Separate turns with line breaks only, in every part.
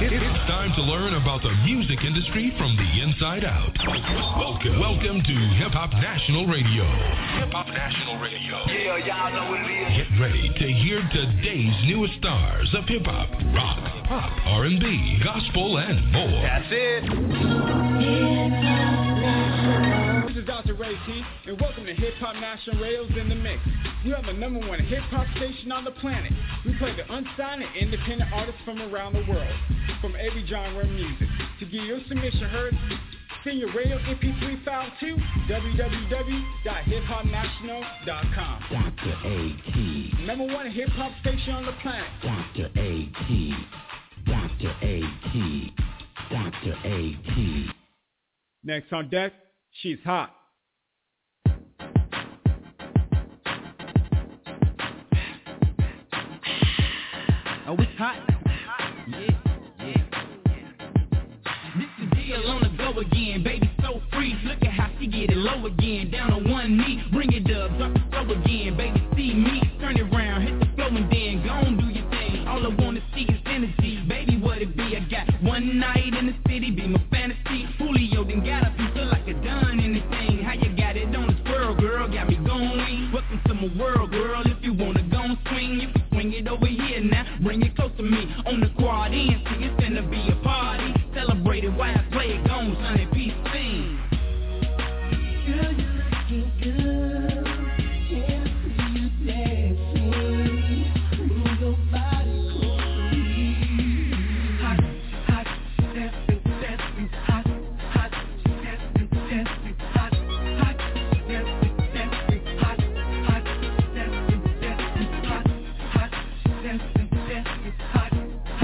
It's time to learn about the music industry from the inside out. Welcome to Hip Hop National Radio. Hip Hop National Radio.
Yeah, y'all know what it is.
Get ready to hear today's newest stars of hip hop, rock, pop, R&B, gospel, and more.
That's it.
This is Dr. Ray T, and welcome to Hip Hop National Radio's In the Mix. We are the #1 hip hop station on the planet. We play the unsigned and independent artists from around the world, from every genre of music. To get your submission heard, send your radio MP3 file to www.hiphopnational.com.
Dr. A.T.
#1 hip hop station on the planet.
Dr. A.T. Dr. A.T. Dr. A.T.
Next on deck, she's hot.
Oh, it's hot. Yeah. This is deal on the go again, baby, so free. Look at how she get it low again, down on one knee. Bring it up, drop the flow again, baby, see me. Turn it around, hit the flow and then go on, do your thing. All I wanna see is energy, baby, what it be? I got one night in the city, be my fantasy. Julio then got up and feel like I done anything. How you got it on the swirl, girl, got me going. Welcome to my world, girl, if you wanna go and swing, you can swing it over here now. Bring it close to me, on the quad in, see it's gonna be a party. Celebrate it while I play it, gone, son, and peace sing.
Girl, you're looking good, can't see you dancing. Move your body close to me. Hot, dancing, hot, dancing, hot, dancing, hot, dancing, hot, dancing, hot,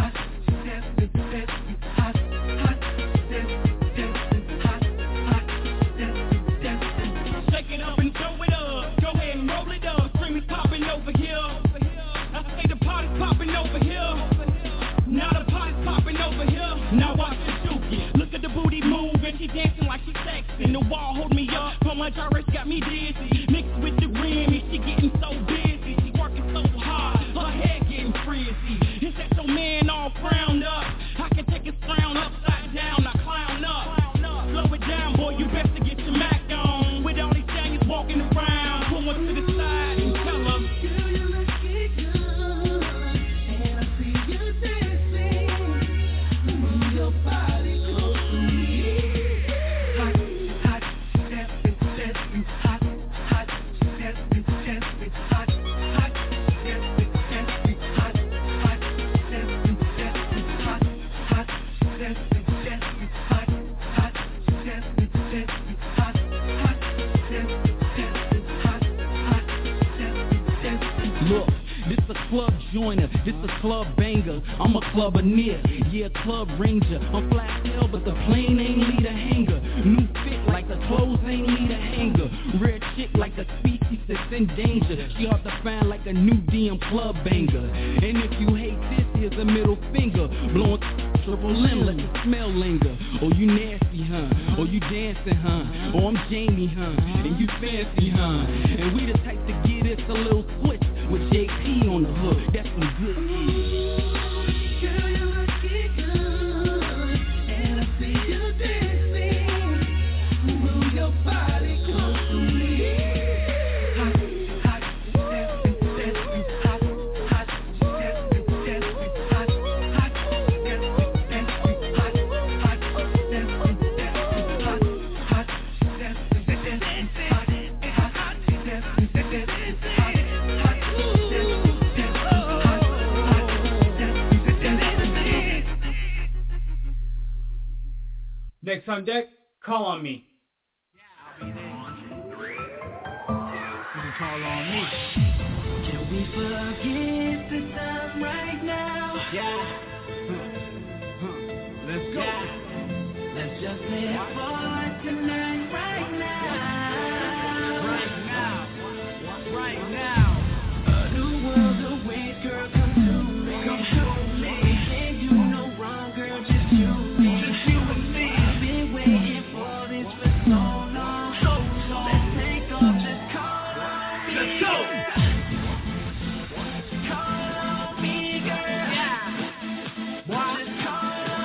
Shake it up and throw it up. Go ahead and roll it up. Scream is popping over here. I say the party's popping over here. Now the party's popping over here. Now watch the Dookie. Look at the booty move and she dancing like she sexing. The wall hold me up. So much Irish got me dizzy. Mixed with the Grammy, she getting so busy. She working so hard, her head getting frizzy. It's that your man all frowned up. I can take his frown upside down, I clown up. Slow it down, boy, you best to get your Mac on. With all these giants walking around, pull one to the side and tell them.
Girl, you're looking good, and I see you dancing. Move your body close to me. Hot, dancing, hot, dancing, hot, dancing, hot, dancing, hot, dancing,
Look, this a club joiner, this a club banger. I'm a clubber-near, yeah, club ranger. I'm fly hell, but the plane ain't need a hanger. New fit like the clothes ain't need a hanger. Rare chick like a species that's in danger. She hard to find like a new DM club banger. And if you hate this, here's a middle finger. Blowing triple limb, let the smell linger. Oh, you nasty, huh? Oh, you dancing, huh? Oh, I'm Jamie, huh? And you fancy, huh? And we the type to get us a little switch with JP on the hook. That's some good shit.
Girl, you're looking good, and I see you dancing. Move your body close to me. Hot, dancing, hot, dancing, hot,
Next on deck, Call on Me.
You can call on me.
Can we forget the time right now?
Yeah. Let's go.
Let's just live for tonight, right now.
Right now.
A new world awaits, girl, come to me. Come to me. Can't do no wrong, girl, just you and me. Just you and me. I've been waiting for this for so long. So long. Let's take off, just call on me.
Let's go.
Call on me, girl.
Yeah.
Just call on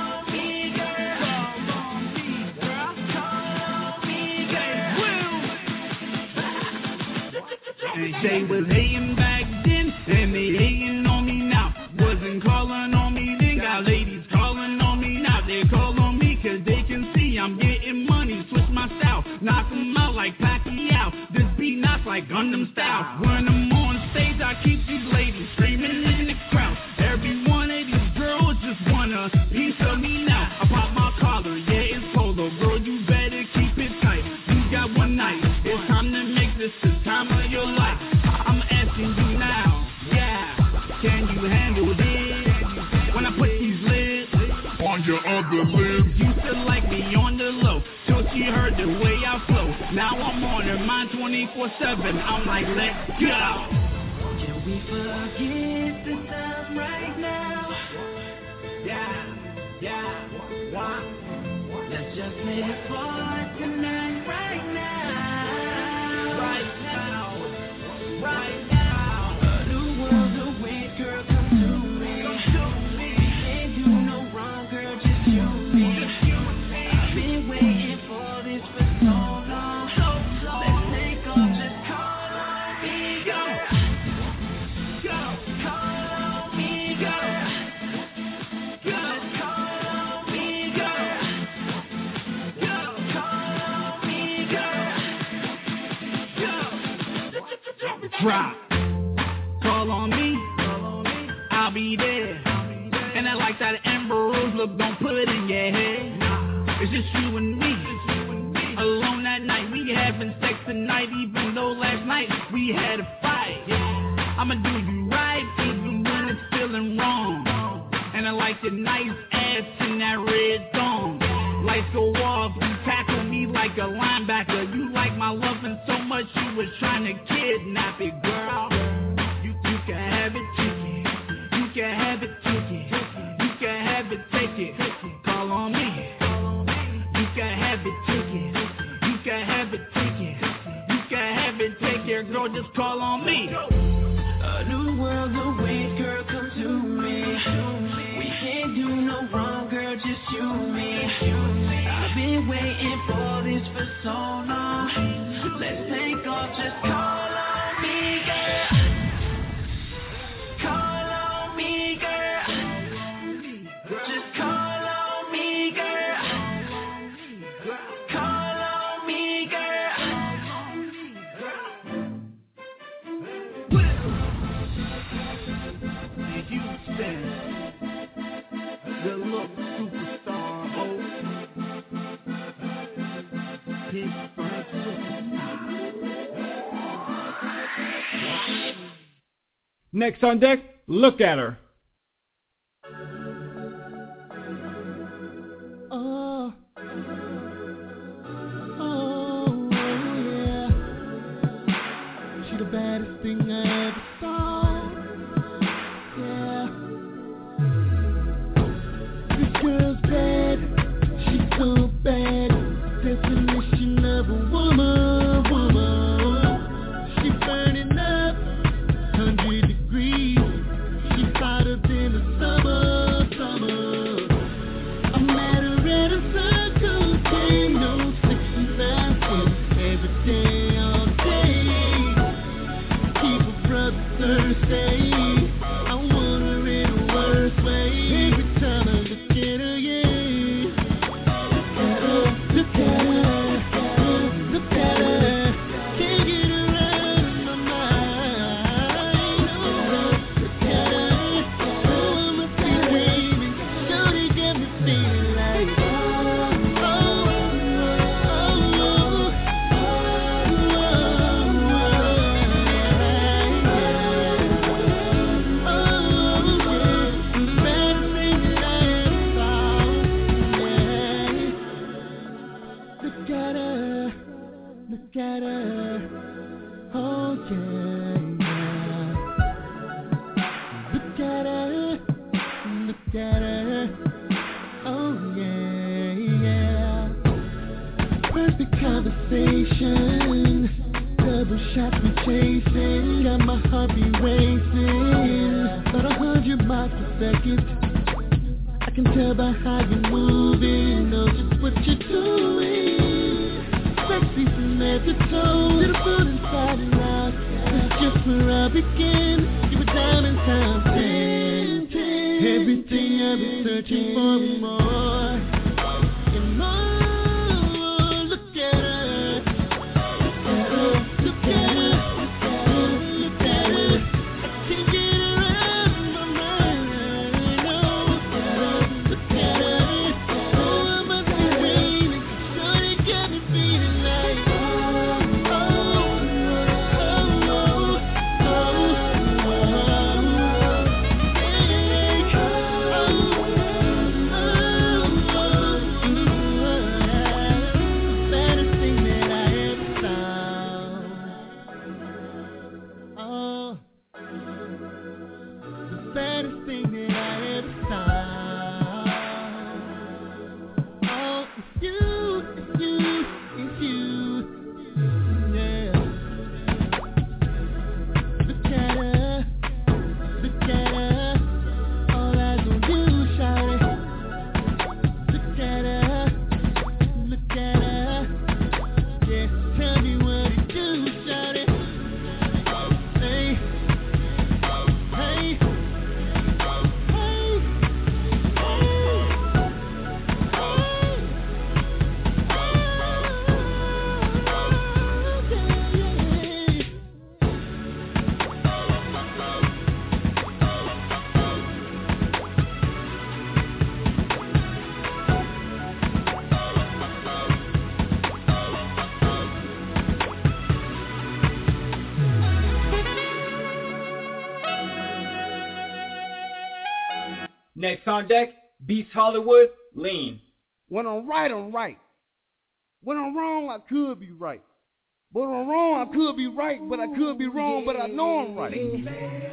They was hating back then, and they hating on me now. Wasn't calling on me then, got ladies calling on me now. They call on me cause they can see I'm getting money. Switch my style, knock them out like Pacquiao. This beat knocks like Gundam style. When I'm on stage, I keep these ladies screaming in the crowd. Every one of these girls just want a piece of me now. I pop my collar, yeah, it's polo. Girl, you better keep it tight. You got one night, it's time to make this the time of your life. I'm asking you now, yeah, can you handle this? When I put these lips on your other lips. Used to like me on the low, till she heard the way I flow. Now I'm on her mind 24/7. I'm like, let's go.
Can we forget the time right now? Yeah, why? Let's just live for tonight, right now. Right now. The world's away, girl, come to me. Can't do no wrong, girl, just you and me. I've been waiting for this for so long. Let's take off, just call on me, girl. Call on me, girl. Just call on me, girl. Call on me, girl.
Drop. Call on me, I'll be there. And I like that Amber Rose look, don't put it in your head. It's just you and me, alone at night. We having sex tonight, even though last night we had a fight. I'ma do you right, even when it's feeling wrong. And I like your nice ass in that red thong. Lights go off, you tackle me like a linebacker. You like my loving so much, you was trying to kidnap it, girl. You can have it, take it. You can have it, take it. You can have it, take it. Call on me. You can have it, take it. You can have it, take it. You can have it, take it, girl. Just call on me.
A new world awaits, girl, come to me. We can't do no wrong, girl, just you and me. I've been waiting for this for so long. Let's take off, just call on me, girl. Call on me, girl. Just call on me, girl. Call on me, girl.
Houston, the look superstar, oh. Big Frank superstar.
Next on deck, look at her.
Oh, yeah. She the baddest thing I ever saw. Yeah. This girl's bad. She's so bad. Definition of a woman. She burning up 100 degrees. She's hotter than the summer. I met her at a circle, no 69 every day, all day. Keep her brother thirsty. I want her in a worse way. Every time I look at her, yeah. Look at her. Can't get her out of my mind. Look at her. I'm a free waving. Shorty got me feeling like Look at her, oh yeah. Look at her, oh yeah. First the conversation, double shots we chasing, got my heart be racing, about 100 miles per second. I can tell by how you're moving, know just what you're doing. Sexy from head to toe, beautiful inside and out. It's just
love began. You were diamond times 10. Everything I've been searching for and more. And more. Look at her. Look at her. Look at her. I can't get her out of my mind. Oh, look at her. Oh, I must be dreaming. Shorty got me feeling like
Next on deck, Beast Hollywood, Lean.
When I'm right, I'm right. When I'm wrong, I could be right. When I'm wrong, I could be right, but I could be wrong, but I know I'm right.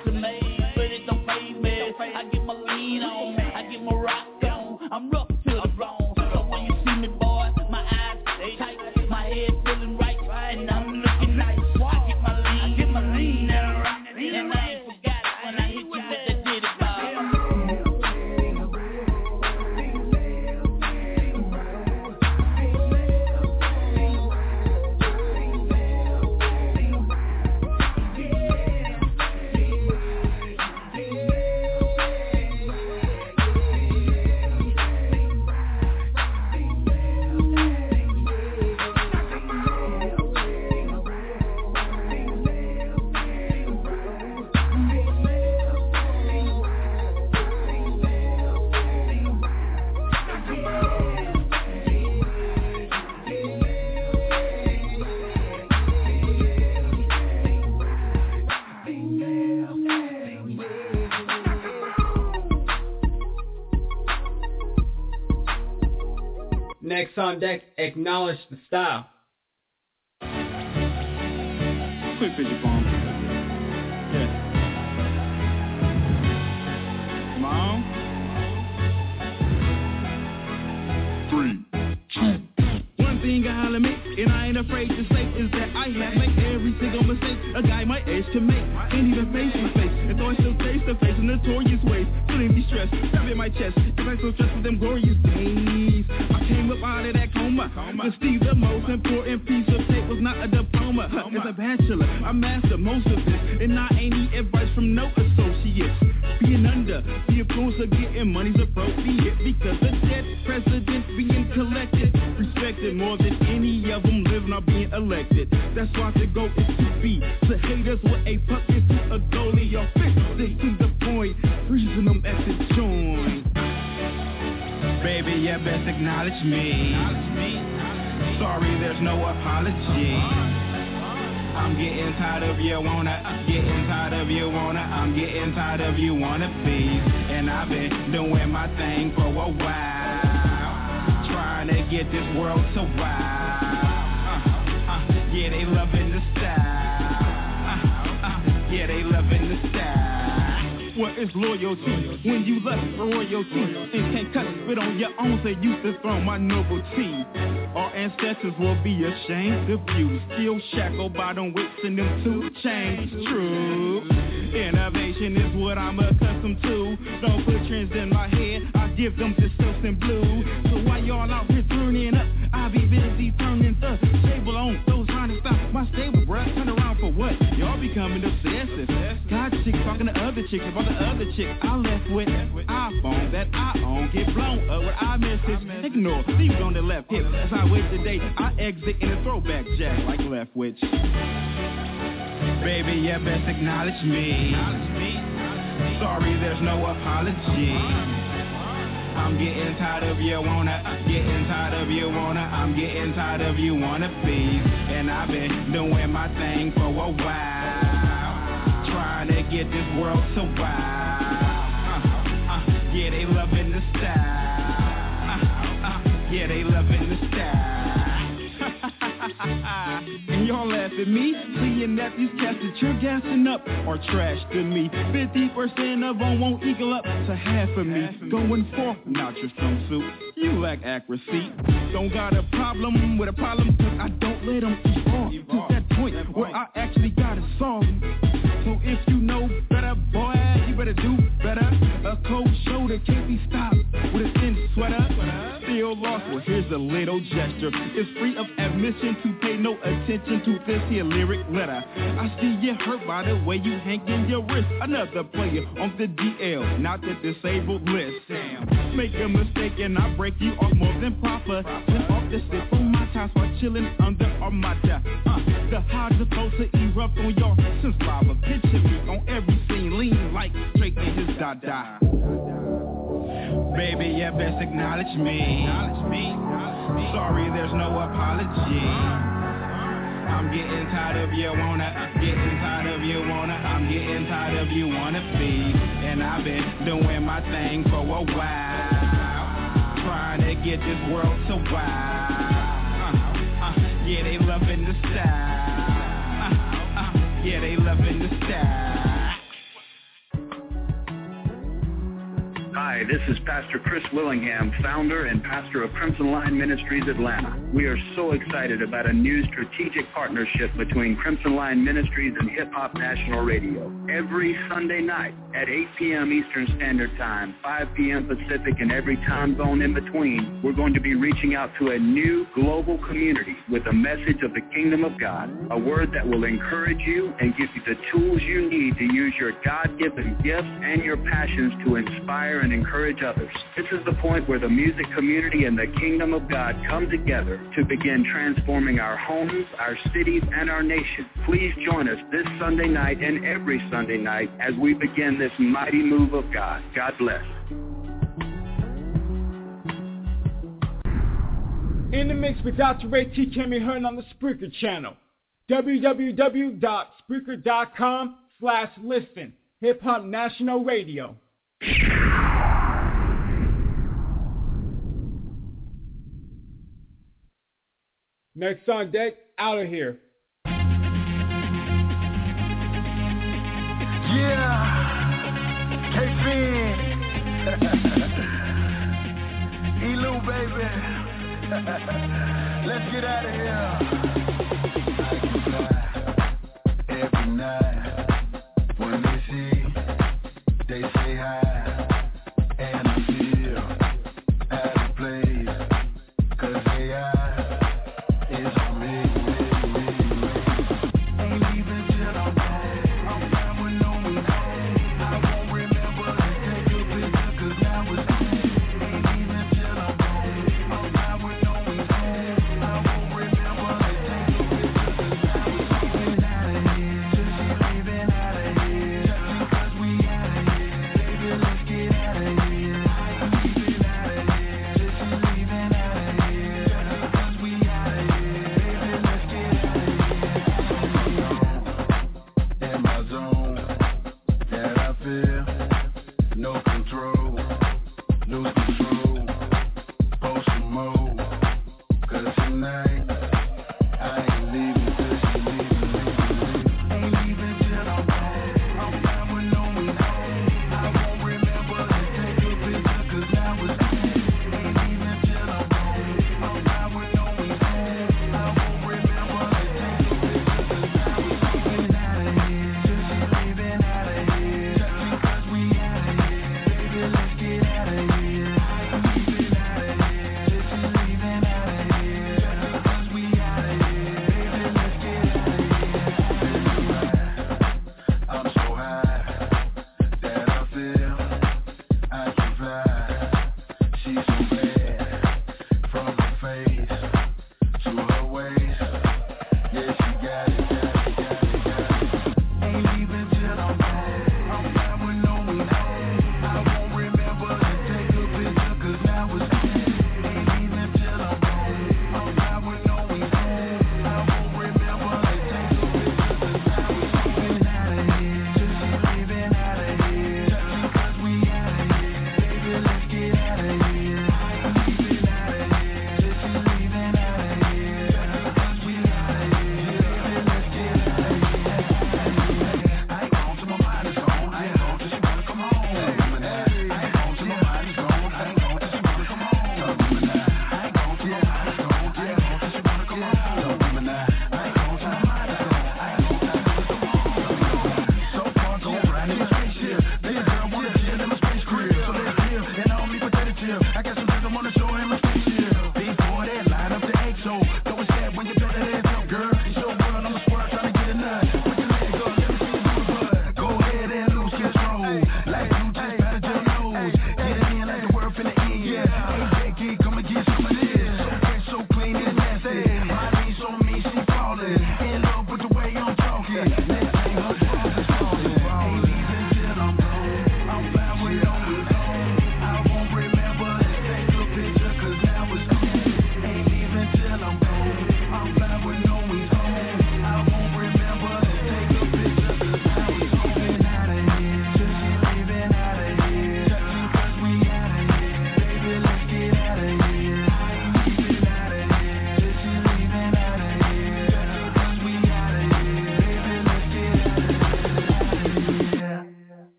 to me, but it don't phase me. I get my lean on, I get my rock on. I'm rough to the bone. So when you see me, boy, my eyes stay tight, my head feeling right, and I'm looking nice. I get my lean and I rock, and I ain't forgot it when I hit you with that ditty bob.
Next on deck, Acknowledge the Style.
Quick picture phone. Yeah. Mom. 3, 2. One thing I holler me, and I ain't afraid to say, is that I have made every single mistake a guy my age can make. Ain't even face to face, and though I still face to face in notorious ways, feeling distressed, stabbing my chest, cause I so stressed with them glorious days. I came up out of that coma. To Steve, the most important piece of tape was not a diploma. As a bachelor, I mastered most of this, and I ain't need advice from no associates. Being under the influence of getting money's appropriate, because the dead president being collected, respected more than any of them living or being elected. That's why the goal is to be to haters with a puck into a goalie, or fix it to the point, freezing them at the joint. Baby, you best acknowledge me. Sorry, there's no apology. I'm getting tired of you I'm getting tired of you wannabes. And I've been doing my thing for a while, trying to get this world to wow. Yeah, they loving the style. Yeah, they loving the style. What is loyalty when you lust for royalty and can't cut spit on your own, so you dethrone my nobility? Our ancestors will be ashamed of you, still shackled by them whips and them 2 chains. True, innovation is what I'm accustomed to. Don't put trends in my head, I give them the silks and blue. So while y'all out here turning up, I be busy turning the table on those trying to stop my stable, bruh. Turn around for what? Y'all becoming obsessive. Got chicks talking to other chicks about the other chick I left with. iPhone that I own, get blown up with iMessage. Ignore, leave it on the left hip. As I wait today, I exit in a throwback jack like Leftwich. Baby, you best acknowledge me. Sorry, there's no apology. I'm getting tired of you I'm getting tired of you wannabes. And I've been doing my thing for a while, trying to get this world to wow. Yeah, they loving the style. Yeah, they loving the style. And y'all laugh at me, seeing that these cats that you're gassing up are trash to me. 50% of them won't equal up to half of me. Going forth, not your strong suit. You lack accuracy. Don't got a problem with a problem, cause I don't let them evolve to that point where I actually gotta solve them. So if you know better, boy, you better do better. A cold shoulder can't be stopped with a thin sweater. Still lost, well here's a little gesture. It's free of admission to pay no attention to this here lyric letter. I see you hurt by the way you hanging your wrist. Another player on the DL, not the disabled list. Damn, make a mistake and I break you off more than proper. Then off the sip on my ties while chilling under Armada. The highs are supposed to erupt on y'all since lava. Picture me on every scene, lean like Drake and his Dada. Baby, you best acknowledge me. Sorry, there's no apology. I'm getting tired of you I'm getting tired of you wannabes. And I've been doing my thing for a while, trying to get this world to wow. Yeah, they loving the style. Yeah, they loving the style.
Hi, this is Pastor Chris Willingham, founder and pastor of Crimson Line Ministries Atlanta. We are so excited about a new strategic partnership between Crimson Line Ministries and Hip Hop National Radio. Every Sunday night at 8 p.m. Eastern Standard Time, 5 p.m. Pacific, and every time zone in between, we're going to be reaching out to a new global community with a message of the kingdom of God, a word that will encourage you and give you the tools you need to use your God-given gifts and your passions to inspire and encourage others. This is the point where the music community and the kingdom of God come together to begin transforming our homes, our cities, and our nation. Please join us this Sunday night and every Sunday night as we begin this mighty move of God. God bless.
In the mix with Dr. Ray T can be heard on the Spreaker channel. www.spreaker.com/listen. Hip Hop National Radio. Next on deck, Out of Here.
Yeah, K-Fin, Elu, baby, let's get out of here. Every night, when they see, they say hi, and I feel out of place, 'cause they are. It's on me. Ain't even till I'm home. I'm fine with no one home. I won't remember to take a picture 'cause now it's gone. Ain't even till I'm home. I'm fine with no one home. I won't remember to take a picture 'cause now it's leaving out of here. Just leaving out of here. Just because we out of here. Baby,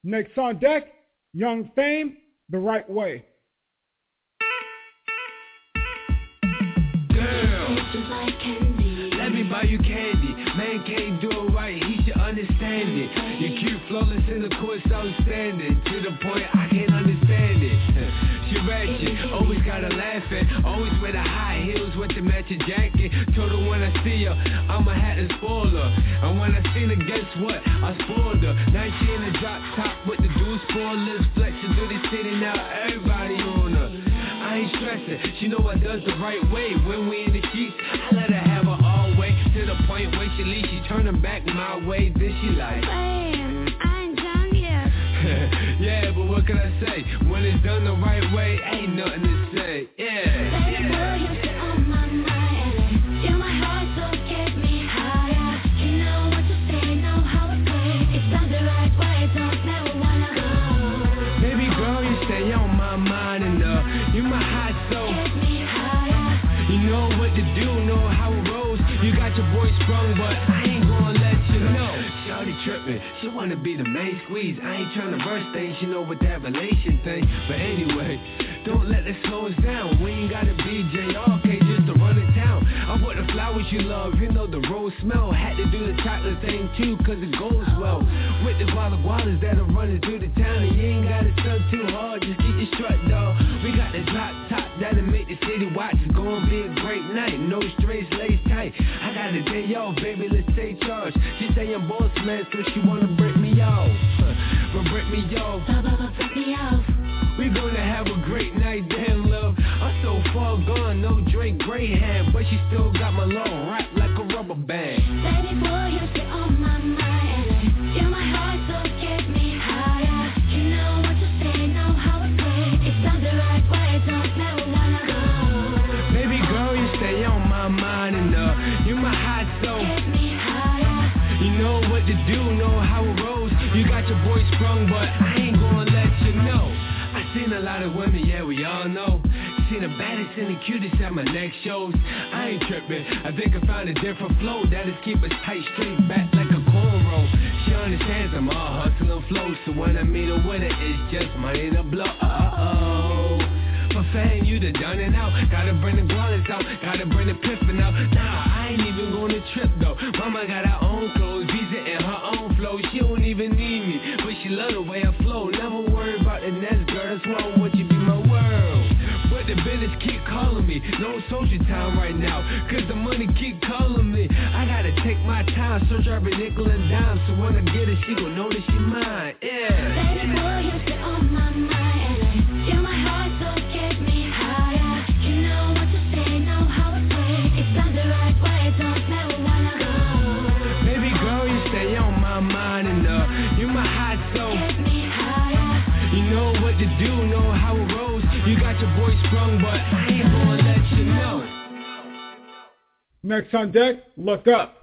Next on deck, Young Fame, The Right Way.
Girl, let me buy you candy. Man can't do it right, he should understand it. You cute, flawless in the course, outstanding. To the point I can't understand it. She ratchet, always gotta laugh at. Always wear the high heels with the matching jacket. Told her when I see her, I'ma have to spoil her. And when I seen her, guess what? I spoiled her. Now she in the drop top with the dual spoilers. Flexing through the city, now everybody on her. I ain't stressing, she know I does the right way. When we in the sheets, I let her have her all way. To the point where she leaves, she turn her back my way. Then she like,
damn, I ain't done yet.
yeah, but what can I say? When it's done the right way, ain't nothing to say.
Baby boy, you sit on my mind. You're my heart, so get me higher. You know what to say, know how to play. It's done the right way, don't never wanna go.
Baby girl, you stay on my mind enough. You my hot soul.
Get me higher.
You know what to do, know how it rolls. You got your boy sprung, but I ain't gonna let you know. Shawty trippin', she wanna be the main squeeze. I ain't tryna rush things, you know what that relation thing. But anyway, don't let that slow us down. We ain't gotta be JRK just to run the town. I bought the flowers you love, you know the rose smell. Had to do the chocolate thing too, cause it goes well. With the gualas that are running through the town. And you ain't gotta stunt too hard, just keep your strut, dog. We got the drop top that'll make the city watch. It's gonna be a great night, no straights, lace tight. I got a day off, baby, let's take charge. She say I'm boss man, so she wanna break me off. But break me off.
Break me off.
We gonna have a great night, damn love. I'm so far gone, no Drake Greyhound, but she still got my long rap like a rubber band.
Baby boy, you sit on my mind. You're my heart, so get me higher. You know what to say, know how to play. It's done the right way, don't never wanna go.
Baby girl, you stay on my mind enough. You my hot soul.
Get me higher.
You know what to do, know how it rolls. You got your boy sprung, but I ain't gonna let you know. I seen a lot of women, yeah, we all know. Seen the baddest and the cutest at my next shows. I ain't tripping, I think I found a different flow that'll keep us tight, straight back like a cornrow. She understands I'm all hustle and flow, so when I meet her with it, it's just money to blow. For fame, you done done it out. Gotta bring the gualas out, gotta bring the piffin' out. Nah, I ain't even gonna trip though. Mama got her own clothes, visa and her own flow. She don't even need me, but she love the way I flow. Never worry about the next girl, that's why I want you to be my world. But the business keep calling me, no social time right now, cause the money keep calling me. I gotta take my time, search every nickel and dime, so when I get it, she gon' know that she mine, yeah.
Baby boy, you sit on my mind. You're my heart, so get me higher. You know what to say, know how to play. It's done the right way, don't never wanna go.
Baby girl, you stay on my mind enough. You my hot soul.
Get me higher.
You know what to do, know how it rolls. You got your boy sprung, but I ain't gonna let you know.
Next on deck, Look Up.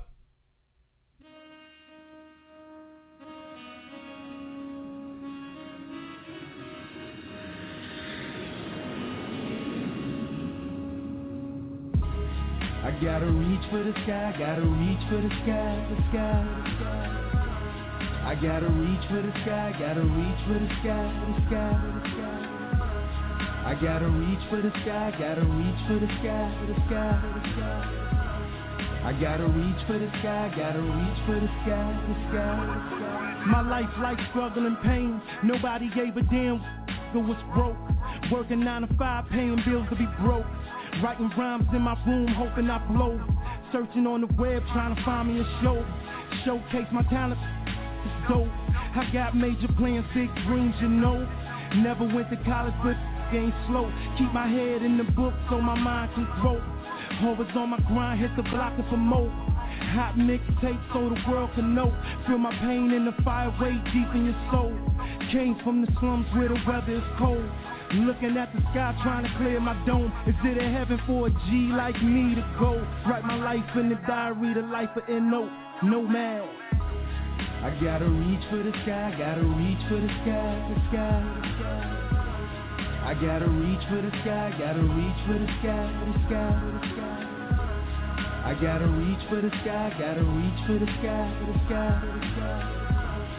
I gotta reach for the sky, gotta reach for the sky, the sky, the sky. I gotta reach for the sky, gotta reach for the sky, the sky, the sky. I gotta reach for the sky, gotta reach for the sky, the sky, the sky. I gotta reach for the sky, gotta reach for the sky, the sky, the sky.
My life like struggle and pain. Nobody gave a damn who was broke. Working 9 to 5, paying bills to be broke. Writing rhymes in my room, hoping I blow. Searching on the web, trying to find me a show. Showcase my talent, it's dope. I got major plans, big dreams, you know. Never went to college, but ain't slow. Keep my head in the book so my mind can grow. Always on my grind, hit the block and for more. Hot mixtape so the world can know. Feel my pain in the fire way deep in your soul. Came from the slums where the weather is cold. Looking at the sky trying to clear my dome. Is it a heaven for a G like me to go? Write my life in the diary, the life of N.O. Nomad.
I gotta reach for the sky, gotta reach for the sky, the sky, the sky. I gotta reach for the sky, gotta reach for the sky, the sky, the sky. I gotta reach for the sky, gotta reach for the sky, the sky, the sky.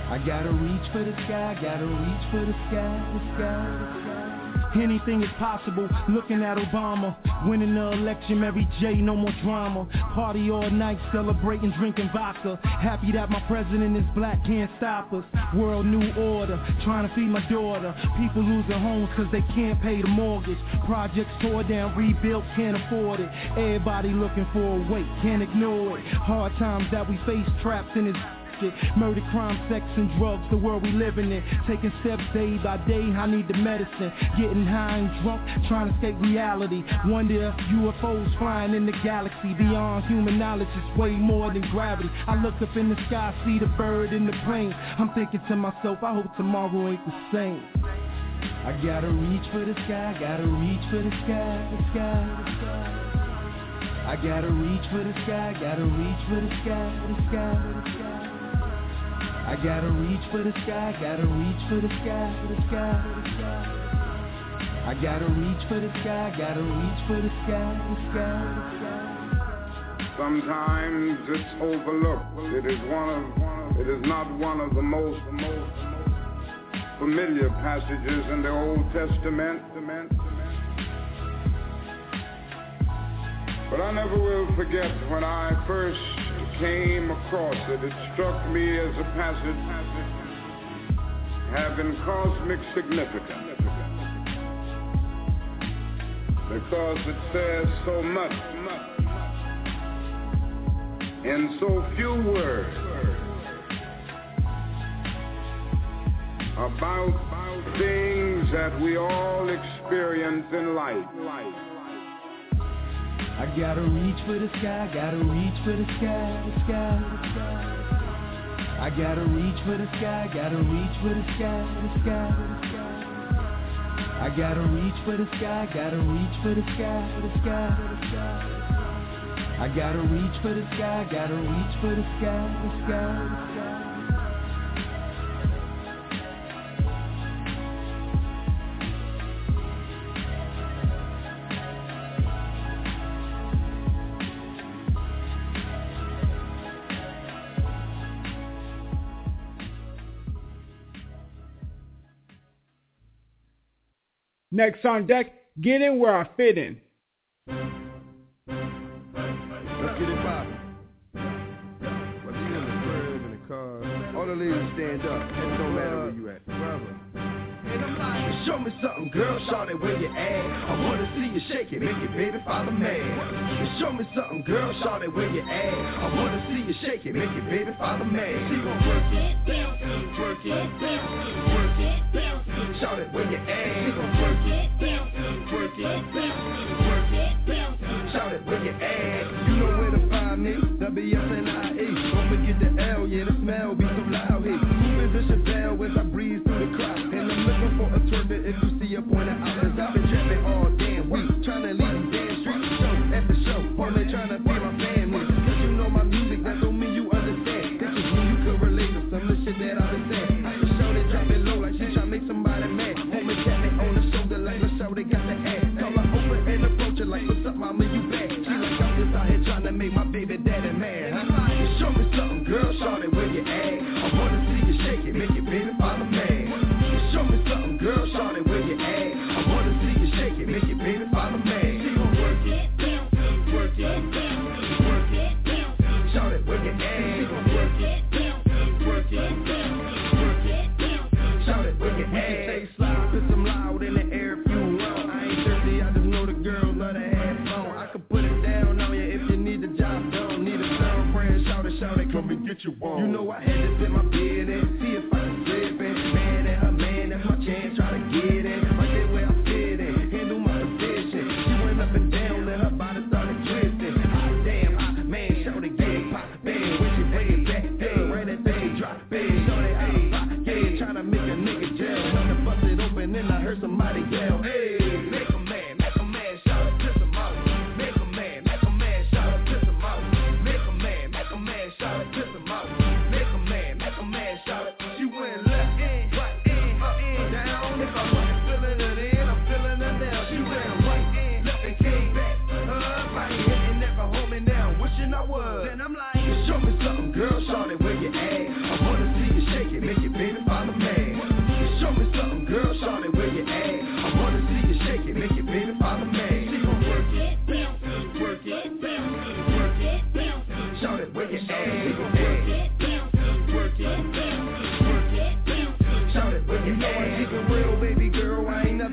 I gotta reach for the sky, gotta reach for the sky, the sky. Anything is possible, looking at Obama, winning the election, Mary J, no more drama. Party all night, celebrating, drinking vodka. Happy that my president is black, can't stop us. World new order, trying to feed my daughter. People losing homes cause they can't pay the mortgage. Projects tore down, rebuilt, can't afford it. Everybody looking for a way, can't ignore it. Hard times that we face, trapped in this murder, crime, sex, and drugs, the world we living in. Taking steps day by day, I need the medicine. Getting high and drunk, trying to escape reality. Wonder if UFOs flying in the galaxy. Beyond human knowledge, it's way more than gravity. I look up in the sky, see the bird in the plane. I'm thinking to myself, I hope tomorrow ain't the same. I gotta reach for the sky, gotta reach for the sky, the sky, the sky. I gotta reach for the sky, gotta reach for the sky, the sky, the sky. I gotta reach for the sky, gotta reach for the sky, the sky, the sky. I gotta reach for the sky, gotta reach for the sky, the sky, the sky.
Sometimes it's overlooked. It is not one of the most familiar passages in the Old Testament. But I never will forget when I first came across it. It struck me as a passage having cosmic significance because it says so much in so few words about things that we all experience in life.
I gotta reach for the sky, gotta reach for the sky, the sky, the sky. I gotta reach for the sky, gotta reach for the sky, the sky, the sky. I gotta reach for the sky, gotta reach for the sky, the sky, the sky. I gotta reach for the sky, gotta reach for the sky, the sky, the sky.
Next on deck, get in where I fit in.
Let's get it poppin'. Whether you in the crib, in the car, all the ladies stand up. It don't matter where you at. Brother.
Show me something, girl, shout it where you at. I wanna see you shake it, make it, baby, follow me. Show me something, girl, shout it where you at. I wanna see you shake it, make it, baby, follow me. She gon' work it, bounce it, work it, bounce it, work it, bounce it. Shout it where you at. She gon' work it, bounce it, work it, bounce it, work it, bounce it. Shout it where you at.
You know where to find me, WSNIE. Don't forget the L, yeah, the smell be so loud here. Moving Bishop Bell as I breeze through the crowd. And I'm looking for a twerker if you see a pointer out. Cause I've been trapping all damn week, trying to leave these damn streets. Show after show, only trying to feed my family. Cause you know my music, that don't mean you understand. This is when you can relate to some of the shit that I've been saying. I can show they drop it low like she tryna make somebody mad. Homie tap me on the shoulder like the show they got the ass. Call her over and approach her like, what's up, mama, you back? She like, I'm just out here trying to make my baby daddy mad, huh? Show me something, girl, shout it where you at. I wanna see you shake it, make it, baby, follow me. Show me something, girl, shout it where you at. I wanna see you shake it, make it, baby, follow me. She gon' work it, bounce it, work it, bounce it, work it, bounce it. Shout it where you at. She gon' work it, bounce it, work it, bounce it, work it, bounce it. Shout it where you at. We can stay slow, cause I'm loud in the air if you want. I ain't thirsty, I just know the girls love to have fun. I can put it down on you if you need the job done. Need a girlfriend, shout it, come and get your one. You know I had to put my bed in, see if I can slip in. Man and her man, that's my chance, try to get in. Right there where I fit in, handle my position. She went up and down, and her body started twisting. Hot damn, hot man, shout it, get pop, bang. When she bring it back, bang, right that thing, drop, bang. Shout it out of rock, yeah, tryna make a nigga jail. When I bust it open, then I heard somebody yell, hey, make a man, shout it, piss him out. Make a man, shout it, piss him out. Make a man, shout it, piss him out. Make a man, shout it. She went left in, right in, up in, down. If I wasn't feeling it in, I'm feeling it now. She went right in, left and came back. Right in, never holding down, wishing I was. Then I'm like, show me something, girl, shout it where you at. I wanna see you shake it, make it.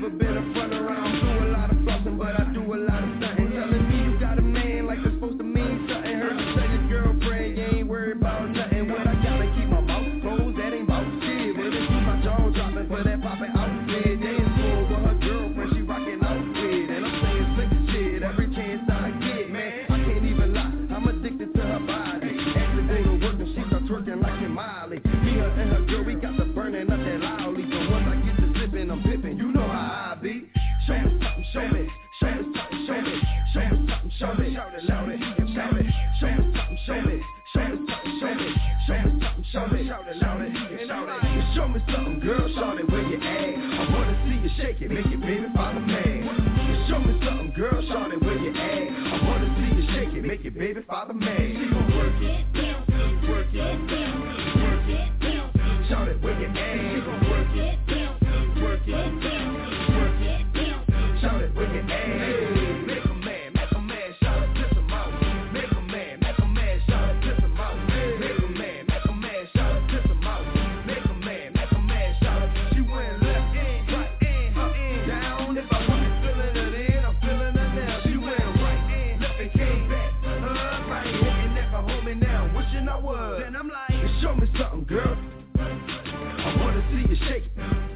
never been a front around. Do a lot of flossing, but I do a lot of stunting. Telling me you got a man like it's supposed to mean something. Heard you say your girlfriend, you ain't worried about nothing. What I gotta keep my mouth closed, that ain't about shit. But if keep my jaw dropping for that poppin' outfit. They in school with her girlfriend, she rockin' outfit. And I'm saying slick shit every chance I get, man. I can't even lie, I'm addicted to her body. Actually go to work and she start twerking like Kim Miley. Me, her, and her girl, we got the burning up that loudly. So once I get to sippin', I'm pippin', you know how I be. Show me something, show me. Show me something, show me. Show me something, show me. Shout it, shout it, shout it. Show me something, show me. Show me something, show me. Show me something, show me. Shout it, shout it, shout it. Show me something, girl, shout it where you at. I wanna see you shake it, make it, baby, follow me. Show me something, girl, shout it where you at. I wanna see you shake it, make it, baby, follow me. She gon' work it, work it, work it. Shout it where you at. She gon' work it, work it, work it. Shout it where you at. Make a man, shout it, piss him out. Make a man, shout it, piss him out. Make a man, shout it, piss him out. Make a man, shout it. She went left in, right in, up in, down. If I wasn't feeling her then, I'm feeling her now. She went right in, left and came back. Right, hitting that for homie now, wishing I was. Then I'm like, show me something, girl. I wanna see you shake it.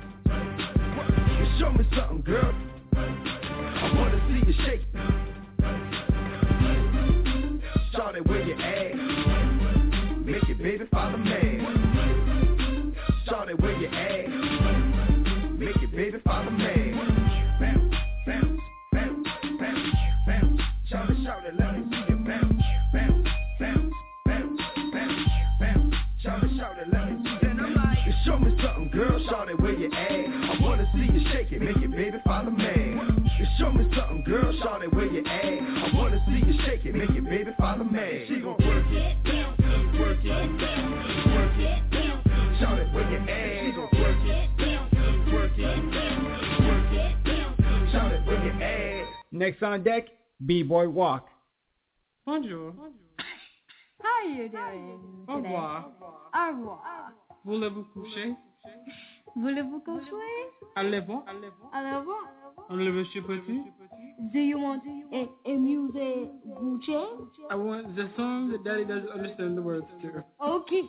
Show me something, girl. I wanna see you shake it. Shout it where you at. Make it, baby, follow me. Shout it where you at. Make it, baby, follow me. Bounce, bounce, bounce, bounce, bounce. Shout it, let me see you bounce, bounce, bounce, bounce, bounce, bounce. Shout it, let me see you. Then I'm like, show me something, girl. Shout it where you at. I wanna see you shake it, make it, baby, follow me. Show me something, girl, shout it where you at. I wanna see you shake it, make it, baby, follow me. She gon' work it, work it, work it. Shout it where you at. She gon' work it, work it, work it. Shout it where you at.
Next on deck, B-Boy Walk.
Bonjour.
How are you doing
Au
today?
revoir.
Au revoir.
Voulez-vous coucher?
Voulez-vous coucher?
Allez-vous?
Allez-vous?
Monsieur Petit?
Do you want a music Gucci?
I want the song that Daddy doesn't understand the words to.
Okay.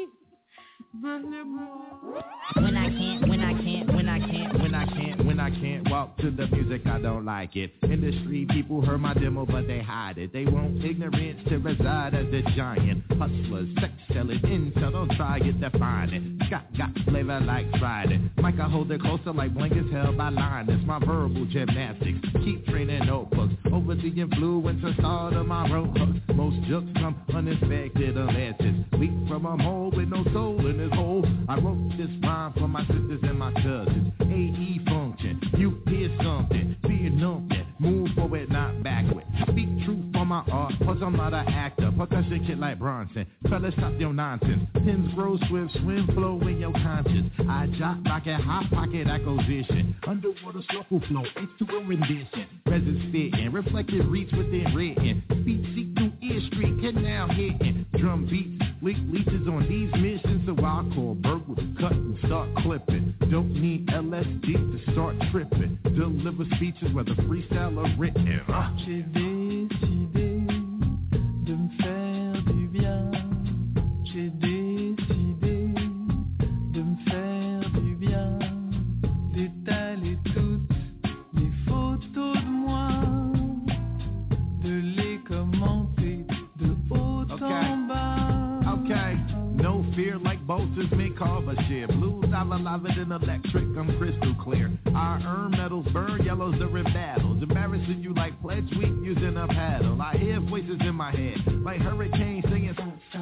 When I can't walk to the music, I don't like it. In the street, people heard my demo, but they hide it. They want ignorance to reside as a giant. Hustlers, sex selling, intel, don't try it, define it. Got flavor like Friday. Mike, I hold it closer like blankets held by liners. My verbal gymnastics, keep training notebooks. Over the influence of start of my road hooks. Most jokes come unexpected unless it's weak from a mole with no soul in his hole. I wrote this rhyme for my sisters and my cousins. AE function, you hear something, be numpty, move forward, not backward. Speak truth for my art, cause I'm not an actor. Percussion kid like Bronson, fellas stop your nonsense. Pins grow swift, swim flow in your conscience. I jot like a hot pocket acquisition. Underwater circle flow, it's to a rendition. Presence fitting, reflected reach within written. Speech seek through ear street, canal hitting. Drum beats, leak leeches on these missions. So I'll call Burglar, cut and start clipping. Don't need LSD to start tripping. Deliver speeches whether freestyle or written.
J'ai décidé de me faire du bien. J'ai décidé de me faire du bien. D'étaler toutes les photos de moi, de les commenter de haut en bas.
Okay, no fear like bolsters may carve a share. Blues, I love it in electric, I'm crystal clear. I earn medals, burn yellows during battles. Embarrassing you like pledge week using a paddle. I hear voices in my head, like hurricanes singing.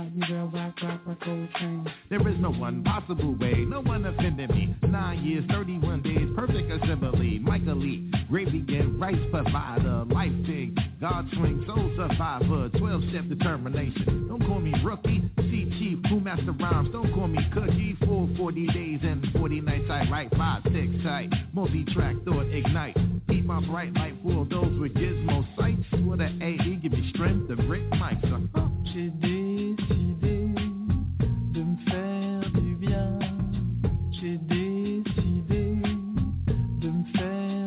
There is no one possible way, no one offended me. 9 years, 31 days, perfect assembly. Michael Lee, gravy and rice provider. Life thing, God swing, soul survivor. 12-step determination, don't call me rookie. See chief, who master rhymes, don't call me cookie. For 40 days and 40 nights I write 5, 6 tight. Multi-track thought ignite. Keep my bright light full of those with gizmo sights. With an AE, give me strength to break mics.
J'ai décidé de me faire du bien. J'ai décidé de me faire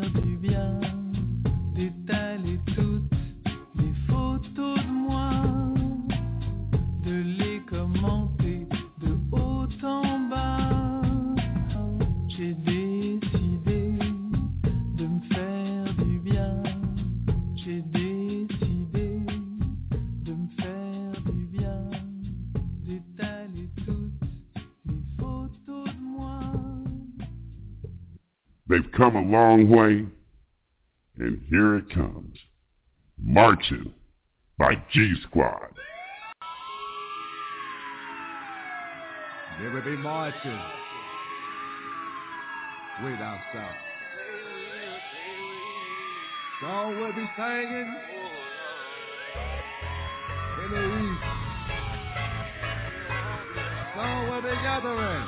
They've come a long way, and here it comes. Marching by G-Squad.
They will be marching way down south. Song will be singing in the east. Song will be gathering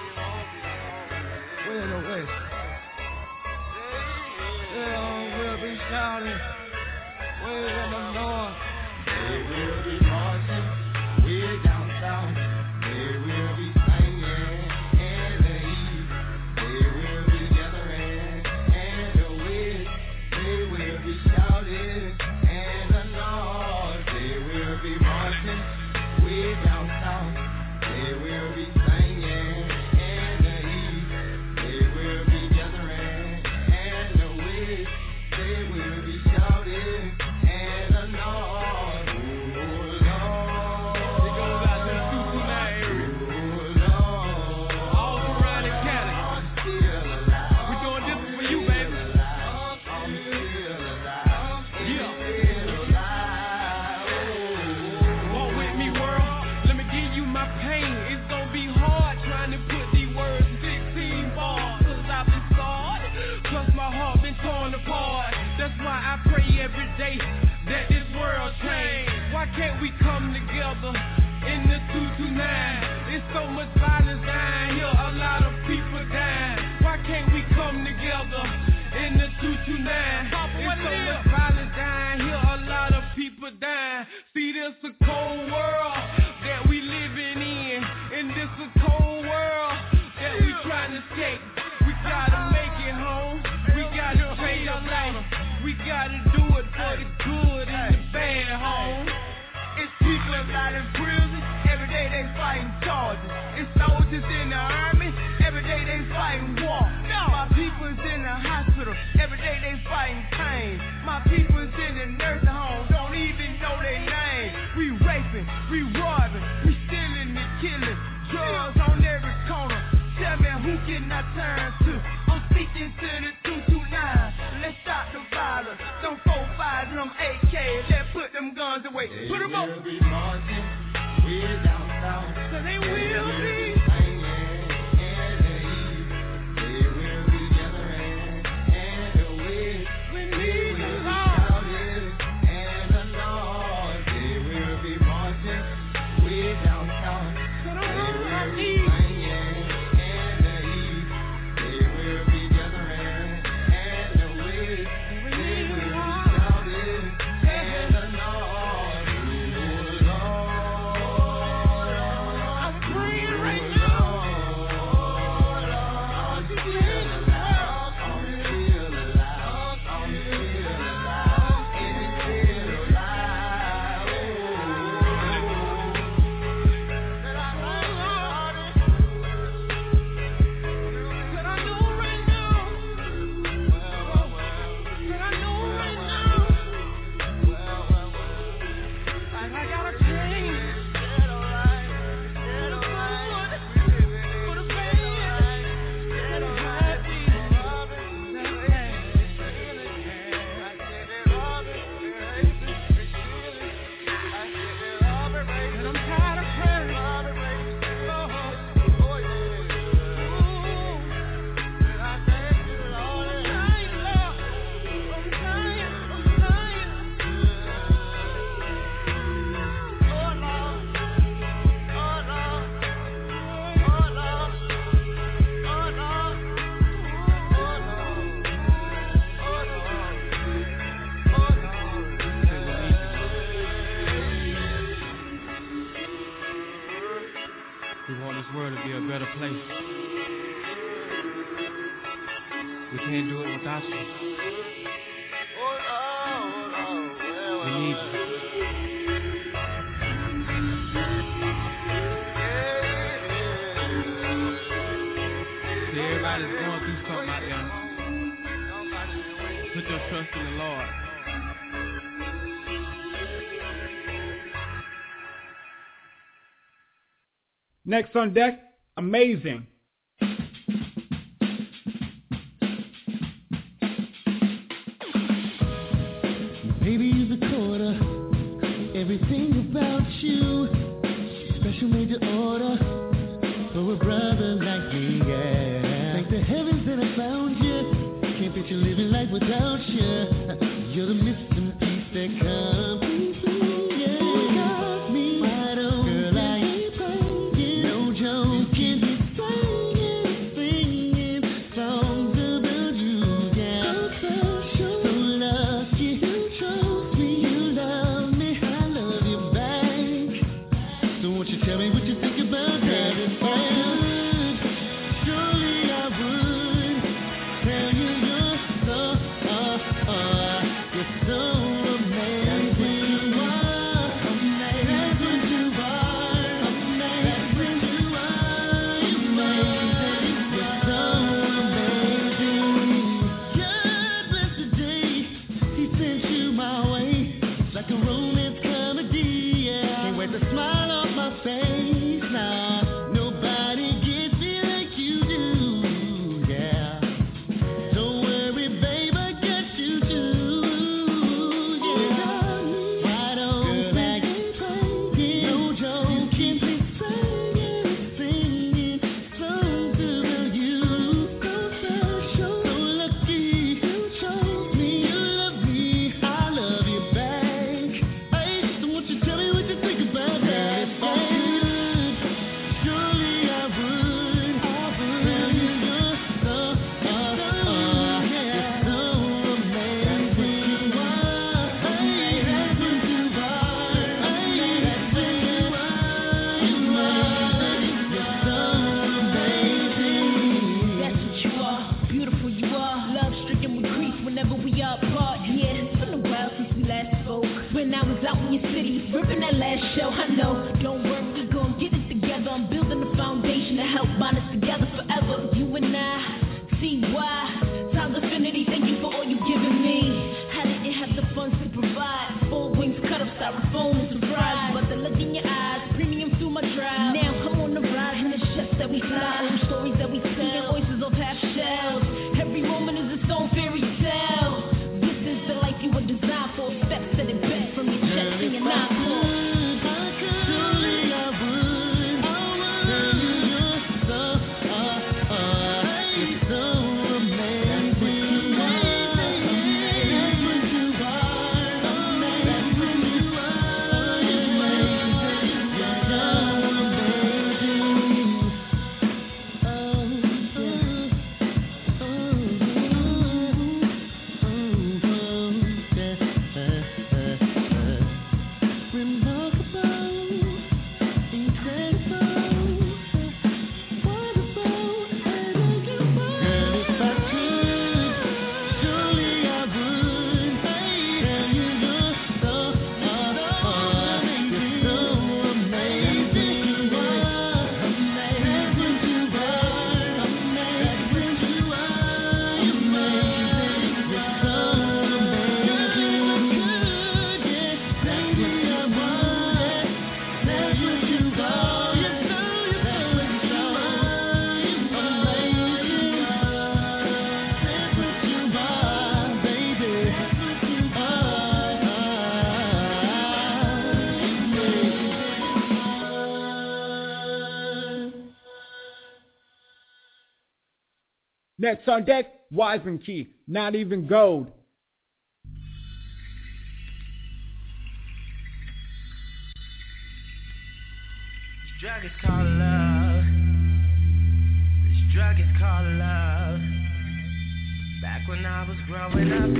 way in the west. Song will be shouting way in the north. They will be marching way down south. They will be singing in the east. They will be gathering in the west. They will be shouting in the north. They will be marching way down south. They will be singing in the east. They will be gathering in the west. They will be shouting in the north. Oh Lord, it goes out to the 229 area. Oh Lord, all surrounding county. We're doing this for you, baby. Walk with me, world. Let me give you my pain. It's gonna be hard trying to put these words in 16 bars. Cause I've been scarred, plus my heart been torn apart. That's why I pray every day that this world change. Why can't we come together in the 229? There's so much violence down here, a lot of people dying. Why can't we come together in the 229? There's so much violence down here, a lot of people dying. See, this a cold world that we living in, and this a cold world that we trying to escape. We gotta make it home, we gotta change our life, we gotta do it for the good and the bad home. It's people out in prison, every day they fighting charges. It's soldiers in the army, every day they fighting war. My people's in the hospital, every day they fighting pain. My people's in the nursing home, don't even know their name. We raping, we robbing, we stealing and killing. Drugs on every corner, tell me who can I turn to? I'm speaking to the 229, let's stop the violence. Them 4-5 and them AKs, let's put them guns away. Put them up. They will be marching way down south. So they will be singing in the east. They will be gathering in the west. They will be shouting in the north. They will be marching way down south. They will be singing in the east. They will be gathering in the west. They will be shouting in the north. I'm praying right now. We want this world to be a better place. We can't do it without you. We need you. See, everybody's going through something out there. Put your trust in the Lord.
Next on deck, Amazing.
everything about you. Special made to order for a brother like me, yeah. Thank the heavens that I found you. Can't picture living life without you. You're the missing piece that completes me, yeah. Got me wide open, girl, I ain't playing, no joking. Singing songs about you, yeah. So special, so lucky. You chose me, you love me, I love you back. So won't you tell me what you think about that? If I would, surely I would tell you you're so, you're so amazing. You are amazing. That's what you are. Amazing. That's what you are. Amazing. You're so amazing. God bless the day He sent you my way. It's like a romance comedy, yeah. Can't wait to smile off my face now. Nobody gets me like you do, yeah. Don't worry, babe, I got you too, yeah. Wide open, like no joke. You can be singing songs about you. So special, so lucky. You chose me, you love me, I love you back. Hey, so won't you tell me what you think about that? If I could, surely I would tell you you're so, you're so amazing. You are, hey, that's what you are. Hey, that's what you are. You are, you're so amazing.
That's what you are, beautiful you are. Love stricken with grief whenever we are apart. Yeah, it's been a while since we last spoke. When I was out in your city, ripping that last show. I know, don't worry, we gon' get it together. I'm building a foundation to help bind us together forever. You and I, see why. Times affinity, thank you for all you've given me. How didn't have the funds to provide? Four wings cut up, styrofoam and surprise. But the look in your eyes, premium through my drive. Now I'm on the rise and the chefs that we fly. Old stories that we tell, oysters of half shells. Every moment is its own fairy tale. This is the life you were designed for. Steps that it bent from your chest to your non-core.
Surely I would tell you you're so, you're so amazing. That's what you are. That's what you are. You're so amazing.
Next on deck, Wiseman Key, Not Even Gold.
This drug is called love. This drug is called love. Back when I was growing up,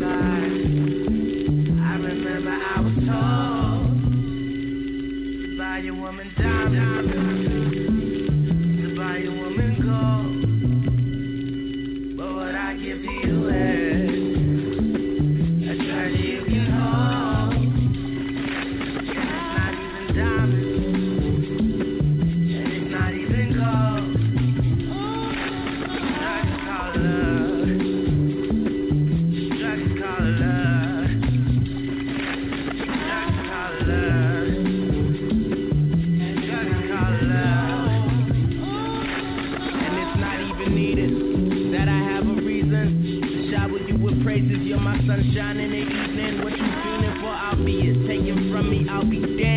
I remember I was told to buy your woman diamonds, to buy your woman gold. But what I give to you is a treasure you can hold. And it's not even diamonds, and it's not even gold. This drug is called love. This drug is called love. This drug is called love. This drug is called love. And it's not even needed that I have a reason to shower you with praises. You're my sunshine in the evening. What you feeling for? I'll be it. Taken from me, I'll be damned.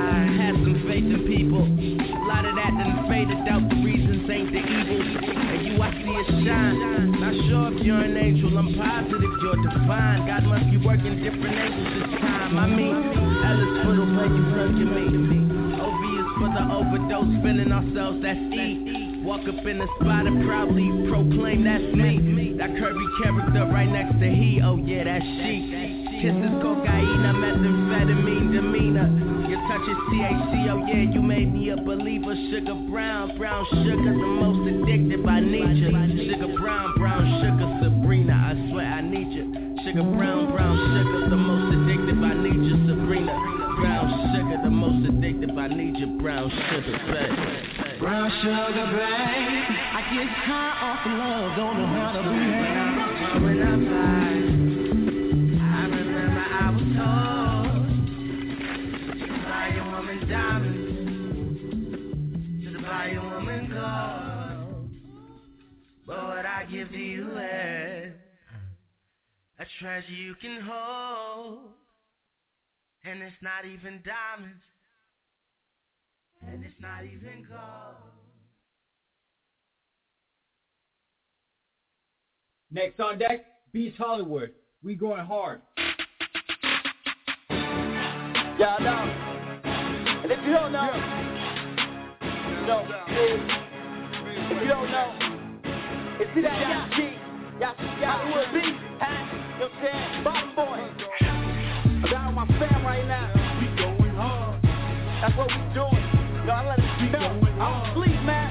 I had some faith in people. A lot of that done faded out, the reasons ain't the evil. And you, I see it shine. Not sure if you're an angel, I'm positive you're divine. God must be working different angles this time. I mean, Ellis for the way you look at me. OV is for the overdose, feeling ourselves, that's E. Walk up in the spot and proudly proclaim that's me. That curvy character right next to he, oh yeah, that's she. Kisses, cocaine, methamphetamine, demeanor. Your touch is THC, oh yeah, you made me a believer. Sugar brown, brown sugar's the most addicted by Nietzsche. Sugar brown, brown sugar, Sabrina, I swear I need you. Sugar brown, brown sugar, the most addicted by Nietzsche, Sabrina. Brown sugar, the most addicted by Nietzsche, brown sugar, babe.
Brown sugar, babe. I get high off of love, don't know how to behave.
When I'm high, I remember I was told to buy a woman diamonds, to buy a woman gold. But what I give to you is a treasure you can hold, and it's not even diamonds, and it's not even gold.
Next on deck, Beast Hollywood. We going hard.
Y'all know. And if you don't know, you know, if you don't know, it's that Yashi Hollywood Beast, you know what I'm saying? Bottom boy. I'm down with my fam right now. We going hard. That's what we doing. Yo, I let it know. I don't sleep, man.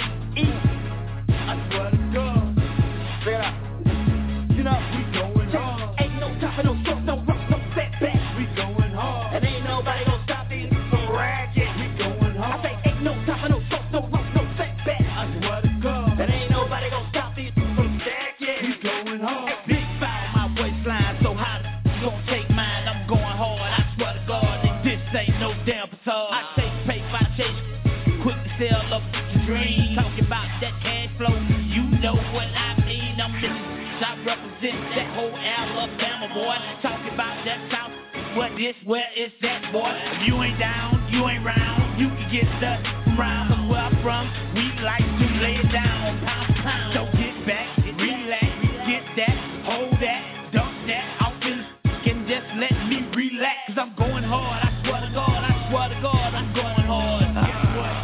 Eat. I swear to God. Check it out. You know, we going hard. Ain't no time for no short, no rock, no setback. We going hard. And ain't nobody gonna stop these from ragging. We going hard. I say ain't no time for no short, no rock, no setback. I swear to God. And ain't nobody gonna stop these from stacking. We going hard.
Big foul, my waistline so hot. Gonna take mine, I'm going hard. I swear to God, that this ain't no damn facade. I chase paper, I chase quick to sell up the dream. Talking about that cash flow, you know what I mean. I'm in I represent that whole Alabama, boy. Talking about that South, what this, where is that, boy? If you ain't down, you ain't round. You can get the round. Cause where I'm from, we like to lay it down, pound for pound. So get back, relax, get that, hold that, dump that. I'm feeling and just let me relax. Cause I'm going hard, I swear to God, I swear to God, I'm going hard. Guess what?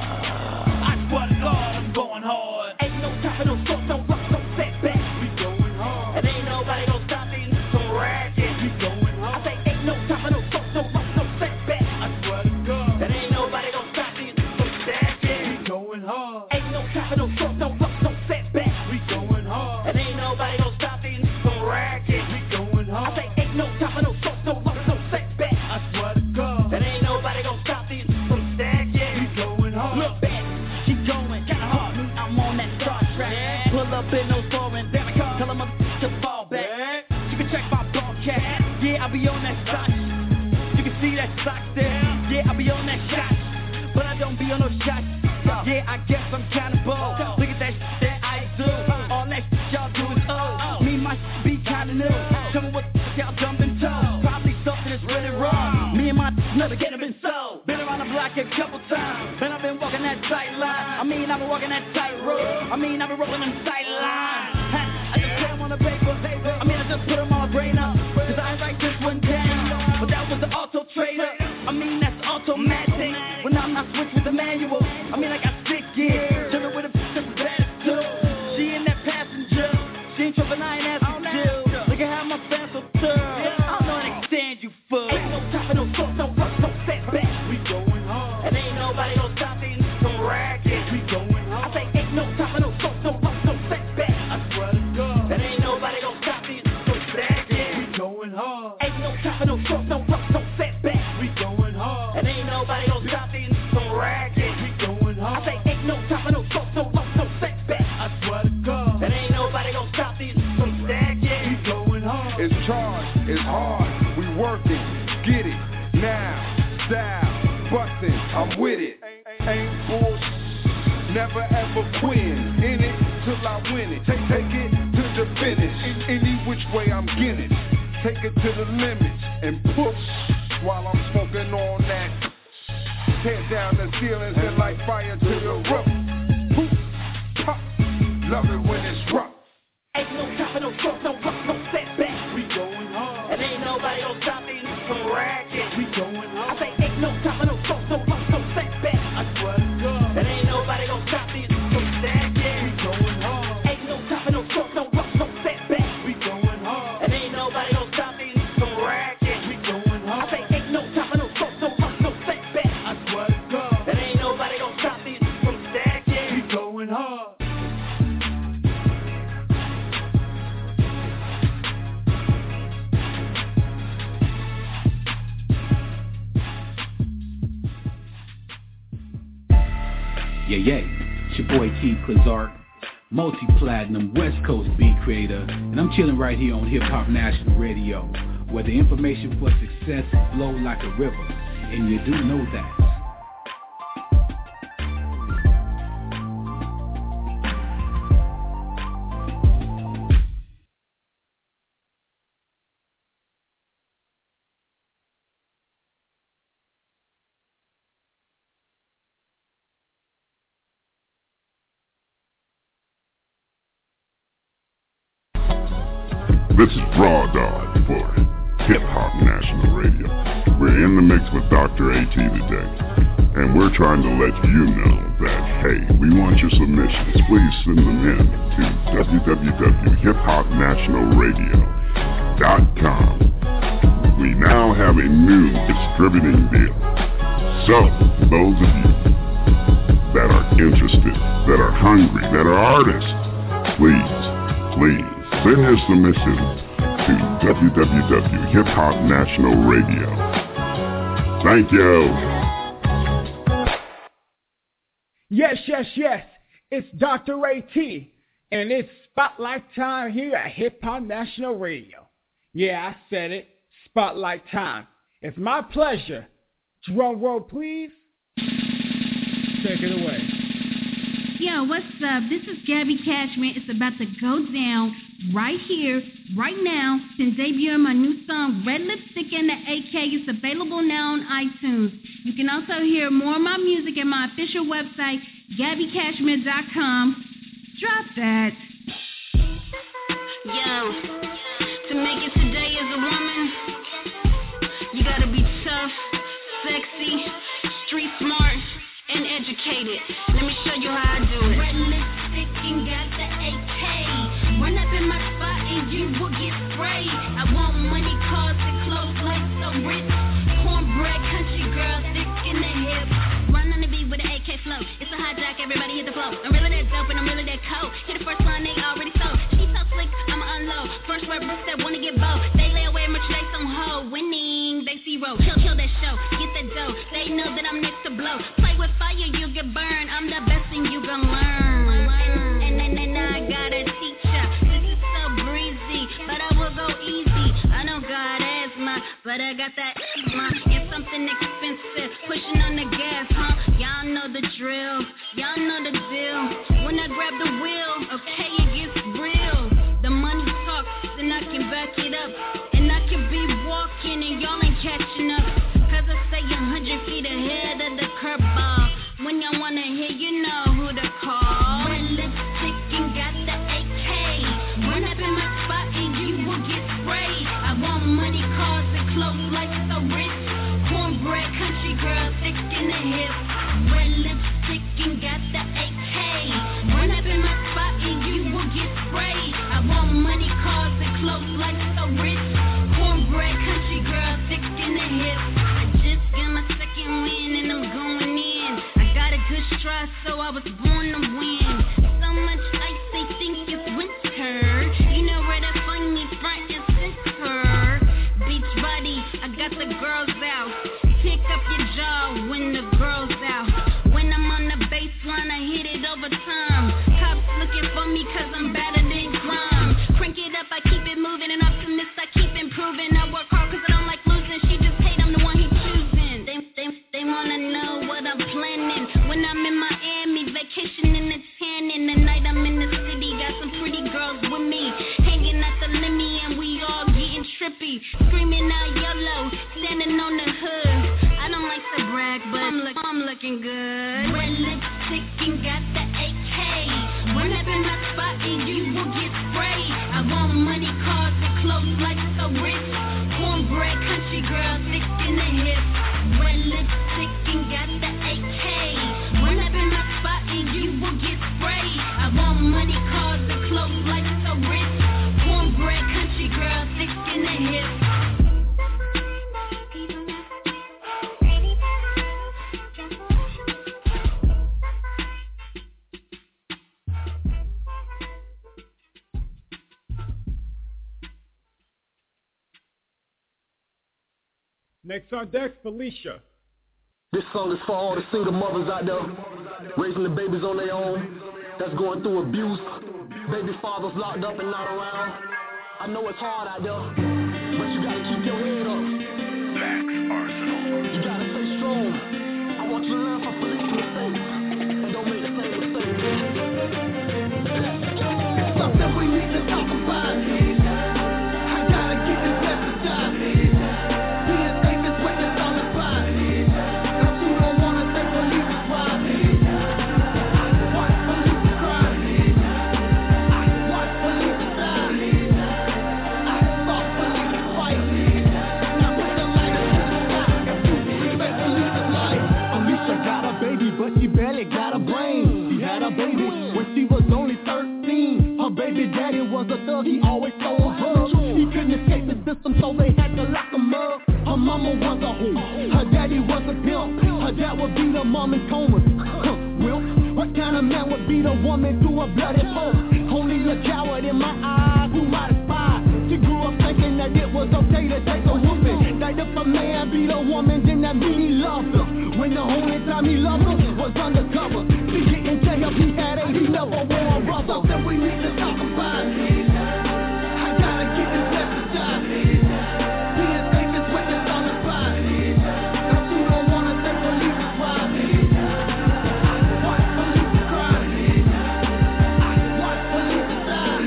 I swear to God, I'm going hard.
Ain't no time for no short, no rock, no setback. We going hard. And ain't nobody gonna stop me from ragging. We going hard. I say ain't no time for no short, no rock, no setback. I swear to God. And ain't nobody gonna stop me from stacking. We going hard. Ain't no time for no short, no rock, no setback. We going hard. And ain't nobody gonna stop me from ragging. We going hard. I say ain't no time for no short, no rock, no setback. I swear to God. And ain't nobody gonna stop me from stacking. We going hard. Look back, keep going, kinda hard. I'm on that Star Trek. Yeah. Pull up in no foreign, tell them to fall back. Yeah. You can check my ball cat. Yeah, I be on that shot. You can see that sock there. Yeah, I be on that shot. But I don't be on no shots. Yeah, I guess I'm kinda bold. Look at that that I do. All that y'all do is old. Me, my be kinda new. Tell me what y'all jumping toe. Probably something that's really wrong. Me and my never get been sold. Been around the block a couple times. Man, I've been walking that tight line. I've been walking that tight road. I've been rolling them tight lines. I just put them on the paper. I just put them on my brain up. Cause I ain't write this one down. But that was the auto trader. That's automatic. When I'm not switch with the manual. I got 6 gears. Jumping with a bad too. She in that passenger. She ain't tripping, I ain't asking you. Look at how my fans so thorough. I don't know how to stand you fool. Ain't no time for no short, no rock, no setback. We going hard. And ain't nobody gonna stop me from ragging. We going hard. I say ain't no time for no short, no rock, no setback. I swear to God. And ain't nobody gonna stop me from stacking. We going hard. Ain't no time for no short, no rock, no setback. We going hard. And ain't nobody gonna stop me from ragging. We going hard. I say ain't no time for no short, no rock, no setback. I swear to God. And ain't nobody gonna stop me from stacking. We going hard.
It's charged, it's hard, we working, get it, now, style, bustin', I'm with it. Ain't bullshit, never ever quitting, in it till I win it. Take it to the finish, any which way I'm getting. Take it to the limits and push while I'm smoking on that. Tear down the ceilings and light fire to the roof. Poof, pop, love it when it's rough.
Ain't no time for no talk, no rock, no setback. We going hard. And ain't nobody gonna stop me from ratchet. We going hard. I say ain't no time for no talk, no rock, no setback. I swear to God. And ain't nobody gonna stop me from stacking. We going hard. Ain't no time for no talk, no rock, no setback. We going hard. And ain't nobody gonna stop me from ratchet. We going hard. I say ain't no time for no talk, no rock, no setback. I swear to God. And ain't nobody gonna stop me from stacking. We going hard.
Yeah, it's your boy T. Clark, multi-platinum West Coast beat creator, and I'm chilling right here on Hip Hop National Radio, where the information for success flow like a river, and you do know that.
This is Raw Dog for Hip Hop National Radio. We're in the mix with Dr. AT today, and we're trying to let you know that, hey, we want your submissions. Please send them in to www.hiphopnationalradio.com. We now have a new distributing deal. So, those of you that are interested, that are hungry, that are artists, please send your submissions to www.hiphopnationalradio. Thank you.
Yes. It's Dr. AT, and it's Spotlight time here at Hip Hop National Radio. Yeah, I said it. Spotlight time. It's my pleasure. Drum roll, please. Take it away.
Yo, what's up? This is Gabby Cashman. It's about to go down right here, right now, since debuting my new song, Red Lipstick and the AK. It's available now on iTunes. You can also hear more of my music at my official website, GabbyCashman.com. Drop that.
Yo, to make it today as a woman, you gotta be tough, sexy, street smart, and educated. Let me show you how I do it.
Red lipstick and got the AK. Run up in my spot and you will get sprayed. I want money, cars, and clothes like so rich. Cornbread, country girl, thick in the hips.
Run on the beat with an AK flow. It's a hijack, everybody hit the flow. I'm really that dope and I'm really that cold. Hit the first line, they already sold. She so slick, I'ma unload. First word, Bruce that wanna get bold. They lay away, merchandise on hold. Winning, they see roll. Kill that show, get that dough. They know that I'm next to blow. Play with fire, you get burned. I'm the best and you gon' learn. And I gotta teach ya. This is so breezy, but I will go easy. I don't got asthma, but I got that asthma. It's something expensive, pushing on the gas, huh? Y'all know the drill, y'all know the deal. When I grab the wheel, okay, it gets real. The money talks, and I can back it up. And I can be walking and y'all ain't catching up. Cause I stay 100 feet ahead of the curveball. When y'all wanna hear, you know who to call.
Red lipstick and got the AK. Run up in my spot and you will get sprayed. I want money, cars, and clothes like so rich. Cornbread, country girl, thick in the hips. Red lipstick and got the AK. Run up in my spot and you will get sprayed. I want money, cars, and clothes like so rich. Cornbread, country girl, thick in the hips.
I just got my second win and I'm going in. I got a good stride, so I was born to win. So much ice, they think it's winter. You know where to find me, front and center. Beach body, I got the girls out. Pick up your jaw when the girls out. When I'm on the baseline, I hit it over time. Cops looking for me cause I'm better than crime. Crank it up, I keep it moving. And optimist, I keep improving. I work hard cause I don't like losing. She just hate, I'm the one he choosing. They wanna know what I'm planning. When I'm in Miami, vacationing and tanning. Tonight I'm in the city, got some pretty girls with me. Hanging at the Lemmy and we all getting trippy. Screaming out YOLO, standing on the hood. I don't like to brag, but I'm like
I'm looking good. Red lipstick and got the AK. Run up in my spot and you will get sprayed. I want money, cars, and clothes like so rich. Cornbread, country girl, thick in the hips. Red lipstick and got the AK. Run up in my spot and you will get sprayed. I want money, cars, and clothes like so rich. Cornbread, country girl, thick in the hips.
Next on deck, Felicia.
This song is for all the single mothers out there raising the babies on their own, that's going through abuse, baby fathers locked up and not around. I know it's hard out there, but you gotta keep your head up. Max Arsenal. You gotta stay strong. I want you to learn from Felicia's mistakes and don't make the same mistake. Let's go. It's something we need to talk about. I gotta get this message out.
But she barely got a brain. She had a baby when she was only 13. Her baby daddy was a thug, he always sold drugs. He couldn't escape the system, so they had to lock him up. Her mama was a hoe, her daddy was a pimp. Her dad would beat her mom in comas. Well, what kind of man would beat a woman to a bloody pulp? Only a coward in my eyes who might aspire. She grew up thinking that it was okay to take a whooping. That if a man beat a woman, then that mean he loved her. When the only time he loved her was undercover. She didn't tell him he had AIDS, he never wore a rubber. Something we need to talk about. I gotta get this message out. Being safe is what it's all about. But you don't wanna take Felicia's ride. Watch Felicia cry. Watch Felicia die.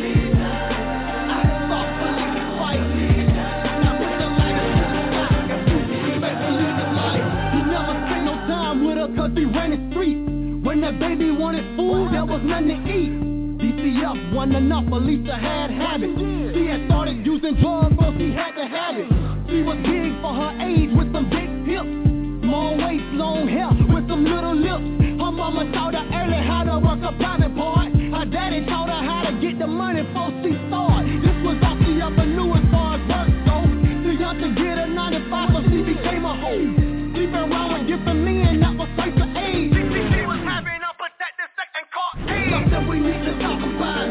I saw Felicia fight. Now put the light to the sky. Respect Felicia's life. He never spent no time with her cause he ran the street. When that baby wanted food, there was nothing to eat. DCF wasn't enough, Felicia had habits. She had started using drugs, so she had to have it. She was big for her age with some big hips. Small waist, long hair with some little lips. Her mama taught her early how to work a private part. Her daddy taught her how to get the money before she started. This was all she ever knew as far as work goes. Too young to get a 9-to-5, so she became a hoe. Sleeping around with different men, that was safe to age. She was having a protected second court case. Something we need to talk about.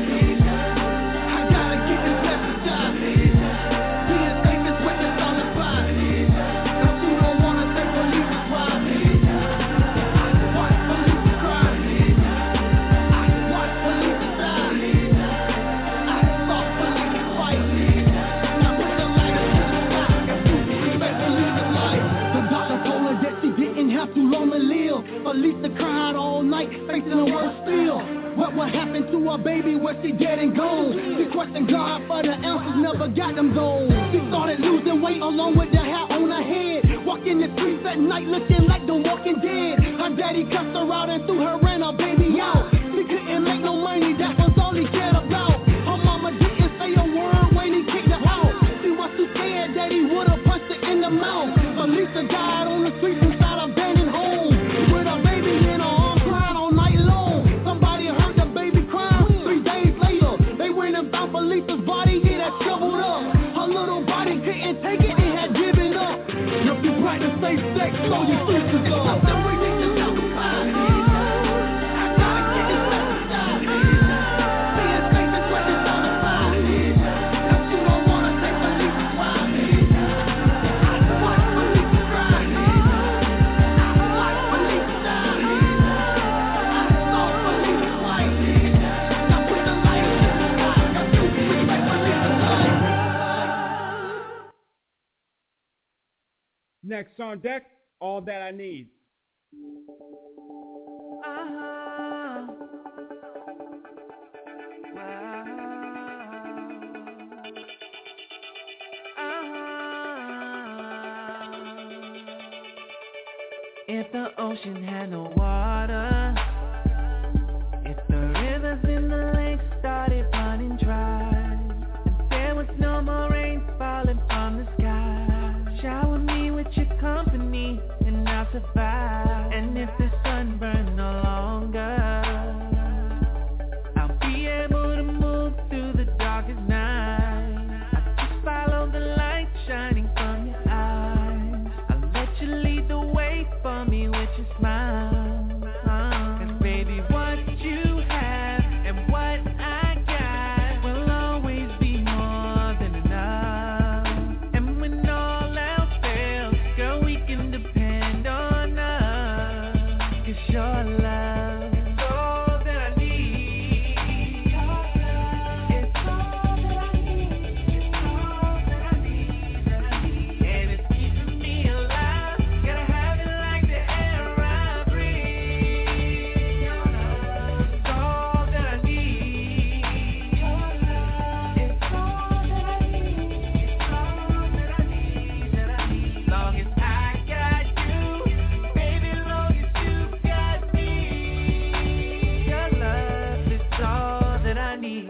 I gotta get this message out. Being safe is what it's all about. But you don't wanna take Felicia's ride. Watch Felicia cry. Watch Felicia die. I saw Felicia fight. Now put the light to the sky. Respect Felicia's life. The doctor told her that she didn't have too long to live. Felicia cried all night, facing the worst still. What would happen to her baby? Was she dead and gone? She questioned God for the answers, never got them gold. She started losing weight along with the hair on her head. Walking the streets at night looking like the Walking Dead. Her daddy cussed her out and threw her and her baby out. She couldn't make no money, that was all he cared about. Her mama didn't say a word when he kicked her out. She was too scared that he would've punched her in the mouth. Felicia died on the streets inside a abandoned home. With her baby in her arms crying all night long. Somebody heard the baby crying. 3 days later, they went and found Felicia's body, it had shriveled up. Her little body couldn't take it, it had given up. If you practice safe sex, so your sisters are. Something we need to talk about. I gotta get this message out. Being safe is what it's all about. If you don't wanna take Felicia's ride. Watch Felicia cry. Watch Felicia die. I saw Felicia fight. Now put the light to the sky. Respect Felicia's life.
Next on deck, All That I Need.
If the
ocean had no water, if the rivers in the lake started running dry, and there was no more rain falling from the sky, shower me with your company and I'll survive. And if the sun burns no longer, I'll be able to move through the darkest night. I just follow the light shining from your eyes. I'll let you lead the way for me with your smile. 'Cause baby, what you have and what I got will always be more than enough. And when all else fails, girl, we can depend on us. 'Cause your love is all that I need. It's all that I need. It's all that I need. And it's keeping me alive. Gotta have it like the air I breathe. Your love is all that I need. Your love is all that I need. It's all that I need. Long as I got you, baby, long as you got me. Your love is all that I need.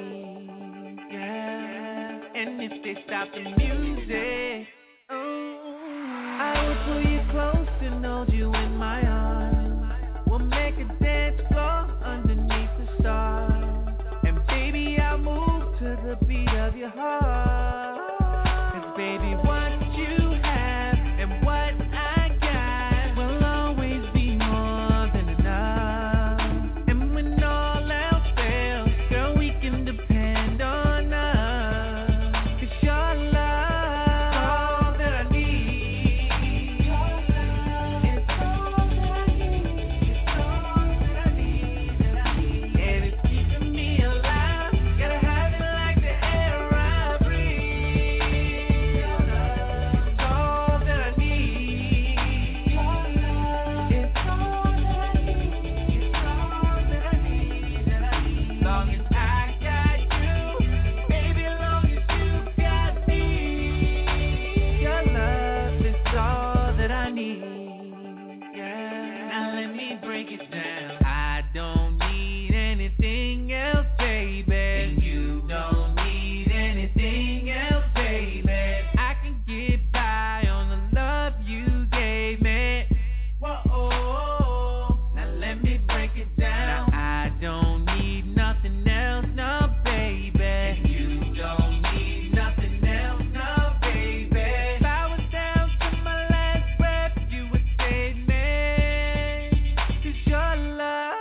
Yeah. And if they stop the music, I will pull you close and hold you in my arms. We'll make a dance floor underneath the stars. And baby, I'll move to the beat of your heart. 'Cause baby, what you have and what I got will always be more than enough. And when all else fails, girl, we can depend on us. 'Cause your love is all that I need. Your love is all that I need. It's all that I need. And it's keeping me alive. Gotta have it like the air I breathe. Your love is all that I need. Your love is all that I need. It's all that I need. Long as I got you, baby, long as you got me. Your love is all that I need. Yeah. Now let me break it down. I don't need anything else, baby. And you don't need anything else, baby. I can get by on the love you gave me. Whoa. Now let me break it down. Now I don't need nothing else, no, baby. And you don't need nothing else, no, baby. If I was down to my last breath, you would save me. 'Cause your love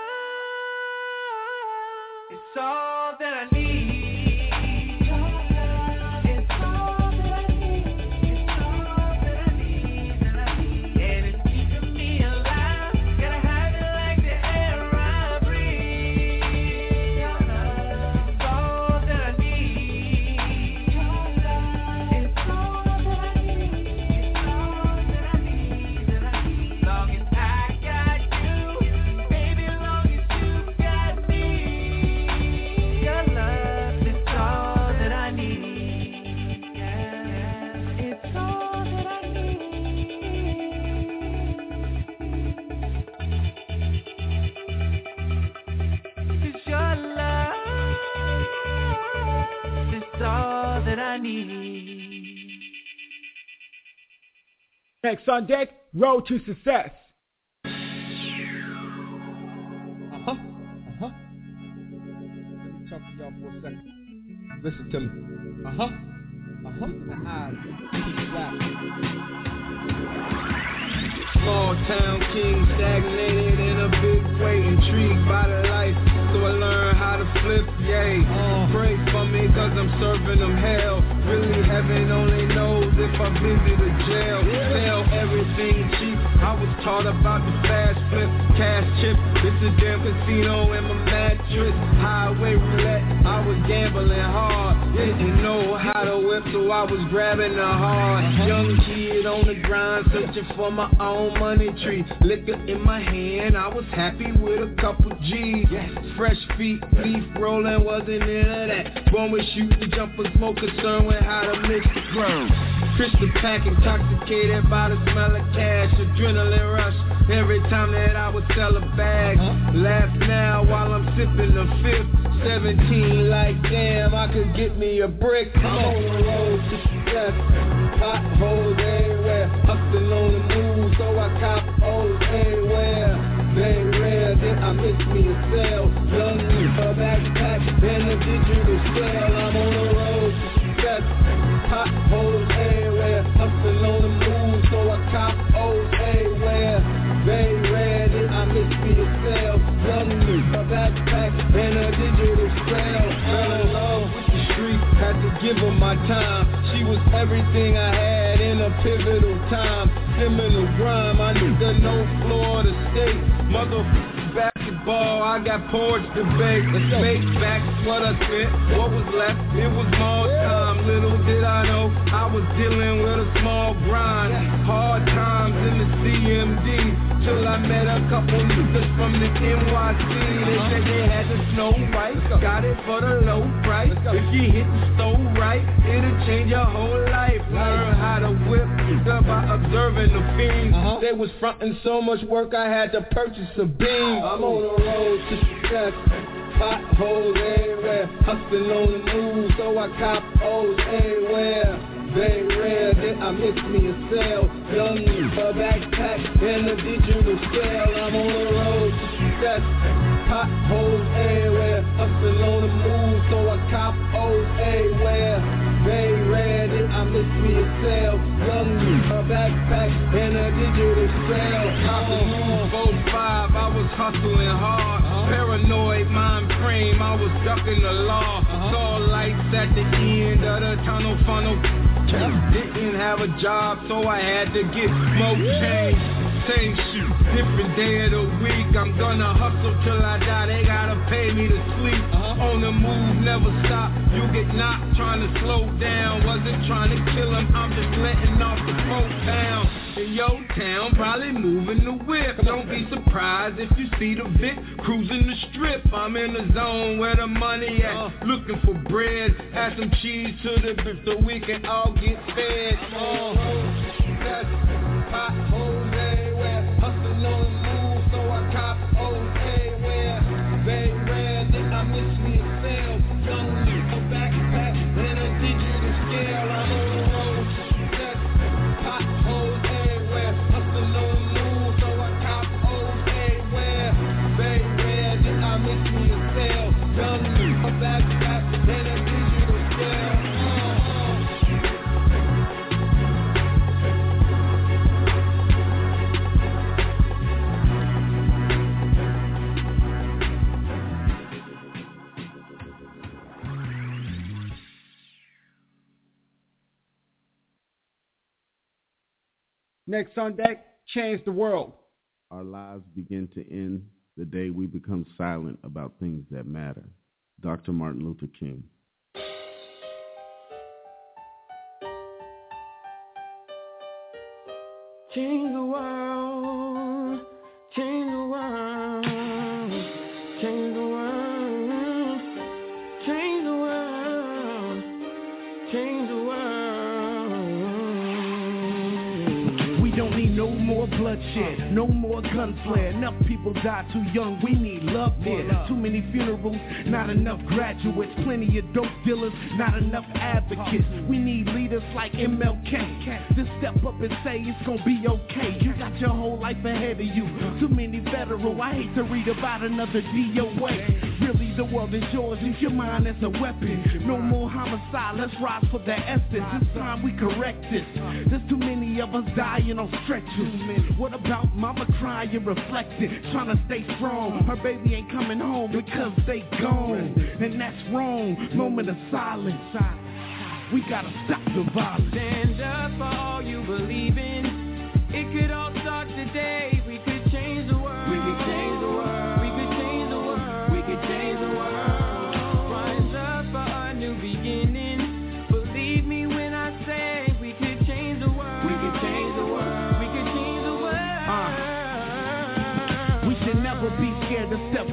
is all that I need. Your love is all that I need. It's all that I need. And it's keeping me alive. Gotta have it like the air I breathe. Your love is all that I need. Your love is all that I need. It's all that I need. Long as I got you, baby, long as you got me. Your love is all that I need. Yeah. It's all that I need. 'Cause your love is all that I need.
Next on deck, Road to Success.
Let me talk to y'all for a second. Listen to me. The eyes. Rap. Small town king, stagnated in a big way, intrigued by the life, so I learned how to flip, yay. Pray for me cause I'm serving them hell. Really heaven only knows if I visit a jail. Sell everything cheap, I was taught about the fast flip, cash chip. This is damn casino in my mattress. Highway roulette, I was gambling hard. Didn't know how to whip, so I was grabbing the hard. Young kid on the grind, searching for my own money tree. Liquor in my hand, I was happy with a couple G's. Fresh feet, leaf rolling, wasn't into that. Born with shooting, jumpers, more concerned with how to mix the ground. Crystal pack, intoxicated by the smell of cash. Adrenaline rush, every time that I would sell a bag. Laugh now while I'm sipping the fifth. 17 like damn, I could get me a brick. I'm on the road to success. Potholes everywhere, hustling on the move, so I cop O's everywhere. Very rare that I miss me a sale. Young me a backpack and a digital scale. I'm on the road to success. Potholes everywhere, hustling on the move, so I cop O's everywhere. Very rare that I miss me a sale. Young me a backpack and a digital scale. Fell in love with the street, had to give her my time. She was everything I had in a pivotal time. Criminal grime, I need to know Florida State. Motherfucking basketball, I got porch to bake. Make back what I spent, what was left, it was more time. Little did I know, I was dealing with a small grind. Hard times in the CMD. Till I met a couple niggas from the NYC. They said they had the snow right, got it for the low price. If you hit the stove right, it'll change your whole life. Learn how to whip by observing the fiends. They was fronting so much work, I had to purchase a beam. I'm on the road to success. Potholes everywhere, hustling on the move, so I cop O's everywhere. Very rare that I miss me a sale. Young me a backpack and a digital scale. I'm on the road to success. Potholes everywhere, hustling on the move, so I cop O's everywhere. Very rare that I miss me a sale. Young me a backpack and a digital scale. I'm 4-5, I was hustling hard. Paranoid mind frame, I was ducking the law. Saw lights at the end of the tunnel funnel. Didn't have a job, so I had to get more change. Same shit, different day of the week. I'm gonna hustle till I die, they gotta pay me to sleep. On the move, never stop. You get knocked trying to slow down. Wasn't trying to kill him, I'm just letting off the 4 pounds. In your town, probably moving the whip. Don't be surprised if you see the Vic cruising the strip. I'm in the zone where the money at, looking for bread. Add some cheese to the beef so we can all get fed. That's potholes everywhere, hustling on the move, so I cop O's everywhere. Very rare that I miss me a sale. Young me a backpack and a digital scale. I'm on the road to success. Potholes everywhere, hustling on the move, so I cop O's everywhere. Very rare that I miss me a sale. Young me a backpack and a digital scale.
Next on deck, Change the World.
Our lives begin to end the day we become silent about things that matter. Dr. Martin Luther King.
Change the world, change the world, change the world, change the world, change the world.
We don't need no more bloodshed, no more gunfare. Enough people die too young, we need love here. Too many funerals, not enough graduates. Plenty of dope dealers, not enough advocates. We need leaders like MLK to step up and say it's gonna be okay. You got your whole life ahead of you. Too many federal, I hate to read about another DOA. Really, the world is yours, use your mind as a weapon. No more homicide, let's rise for the essence. It's time we correct this. There's too many of us dying on stretchers. What about mama crying, reflecting, trying to stay strong? Her baby ain't coming home because they gone, and that's wrong. Moment of silence. We gotta stop the violence.
Stand up for all you believe in. It could all start today. We could change the world. We could change the world. We could change the world. We could change the world. Rise up for a new beginning. Believe me when I say we could change the world. We could change the world. We could change the world.
We should never be scared to step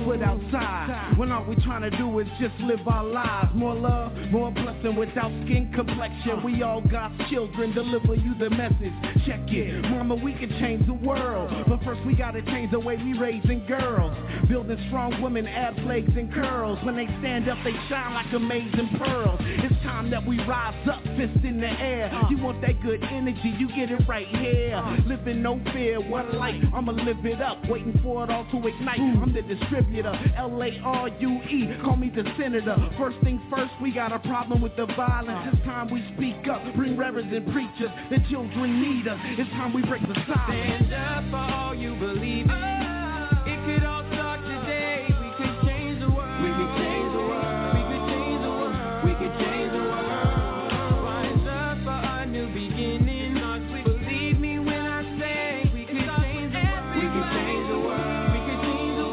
put outside, when all we trying to do is just live our lives. More love, more blessing without skin complexion. We all God's children, deliver you the message. Check it, mama, we can change the world, but first we gotta change the way we raising girls. Building strong women, abs, legs, and curls. When they stand up, they shine like amazing pearls. It's time that we rise up, fist in the air. You want that good energy, you get it right here. Living no fear, one life, I'ma live it up. Waiting for it all to ignite. I'm the distributor, L-A-R-U-E, call me the senator. First things first, we got a problem with the violence. It's time we speak up, bring reverends and preachers. The children need us, it's time we break the silence.
Stand up for all you believe in. It could all start today. We could change the world. We could change the world. We could change the world. We could change the world. Rise up for a new beginning. Believe me when I say we could change the world. We could change the world. We could change the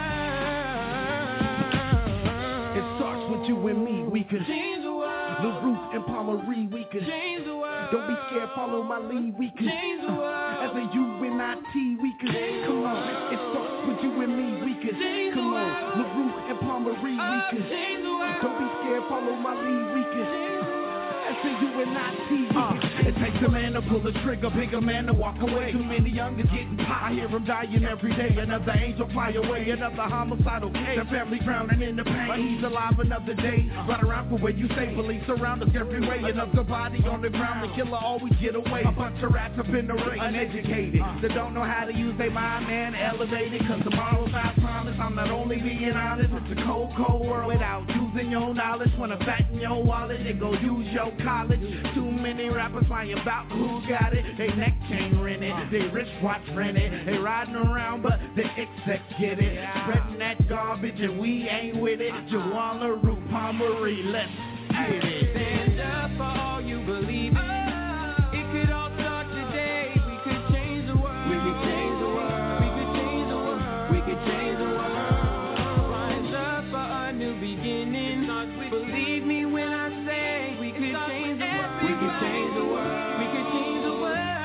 world.
It starts with you and me. We could
change the world.
LaRue and Palmery. We could
change the world.
Don't be scared, follow my lead. We could
change the world.
As a UNIT, we could come on. It starts with you and me. We could come on. LaRue and Palmery. We could don't be scared, follow my lead. We could. As a UNIT, it takes a man to pull the trigger, bigger man to walk away. Too many youngers getting popped. I hear them dying every day. Another angel fly away, another homicidal case. Their family drowning in the pain, but he's alive another day. Right around for where you say police surround us every way. Another body on the ground, the killer always get away. A bunch of rats up in the ring, uneducated. They don't know how to use their mind, man, elevated. Cause tomorrow's not promised. I'm not only being honest, it's a cold, cold world without using your knowledge. Wanna fatten your wallet, then go use your college. Too many rappers lying about who got it. They neck chain rented, they wristwatch rented. They riding around but the execs get it. Spreading that garbage and we ain't with it. Juwan LaRue, Palmery, let's get it.
Stand up for all you believe in. It could all start today. We could change the world. We could change the world. We could change the world. We could change the world. Rise up for a new beginning. Believe me when I say we could change the world. We could change the world. We could change the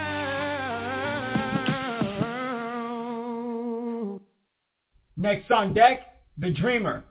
world.
Next on deck, The Dreamer.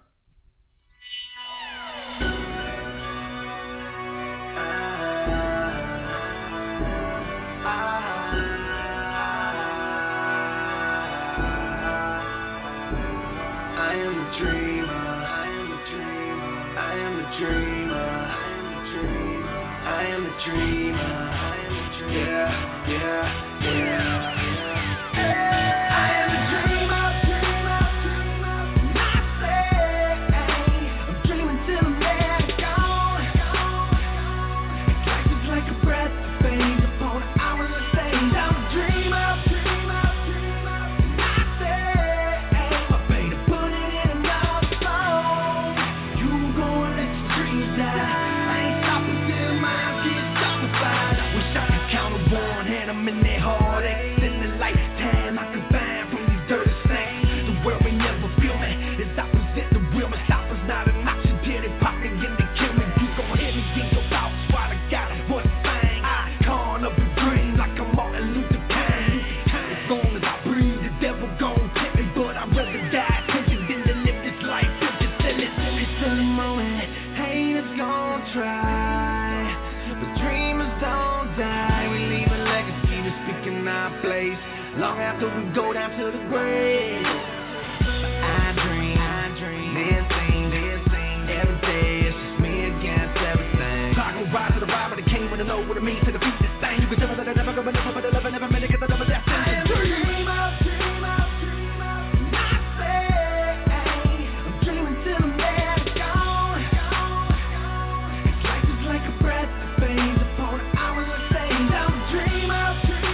Long after we go down to the grave, I dream, then sing, every day it's just me against everything. So I go rise to the ride, but I can't wanna know what it means to defeat this thing. You can never let it never go, but never make it, cause I never that thing. I am dream up, and I say, I'm dreaming till I'm dead, gone. It's life is like a breath that fades upon an hourless day. I'm a dream up.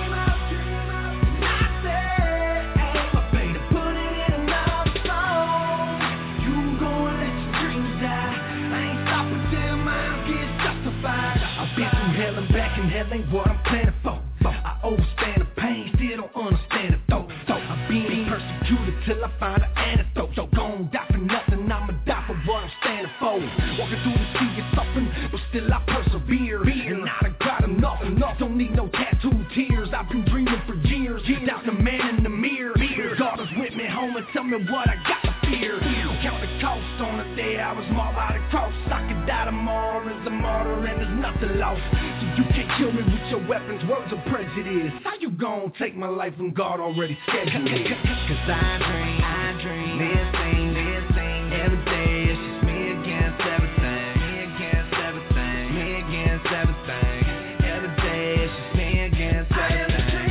Hell ain't what I'm planning for. I overstand the pain, still don't understand it though. I'm being persecuted till I find an antidote. So gon' die for nothing, I'ma die for what I'm standing for. Walking through the sea is suffering, but still I persevere. And I done got enough, don't need no tattooed tears. I've been dreaming for years, doubt the man in the mirror. God is with me, home, and tell me what I got to
fear. Count the cost on the day I was marked by the cross. I could die tomorrow as a martyr and there's nothing lost. So you can't kill me with your weapons, words of prejudice. How you gon' take my life when God already scheduled it? Cause I dream, this thing, every day it's just me against everything. Me against everything. Every day it's just me against everything.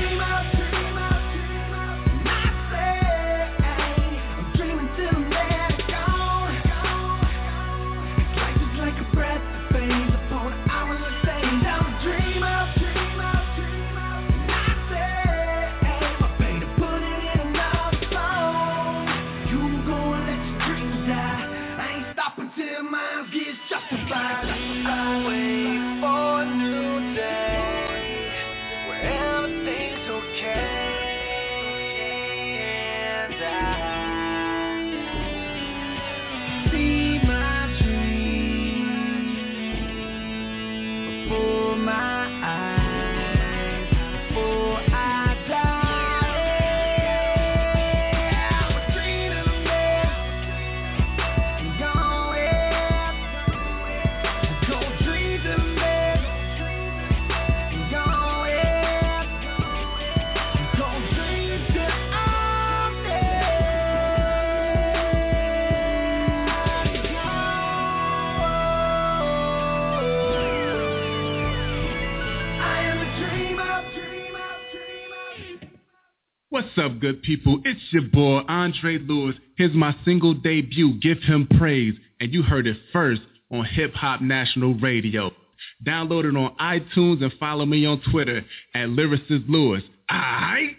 What's up, good people? It's your boy, Andre Lewis. Here's my single debut, Give Him Praise. And you heard it first on Hip Hop National Radio. Download it on iTunes and follow me on Twitter at Lyricist Lewis. Aight?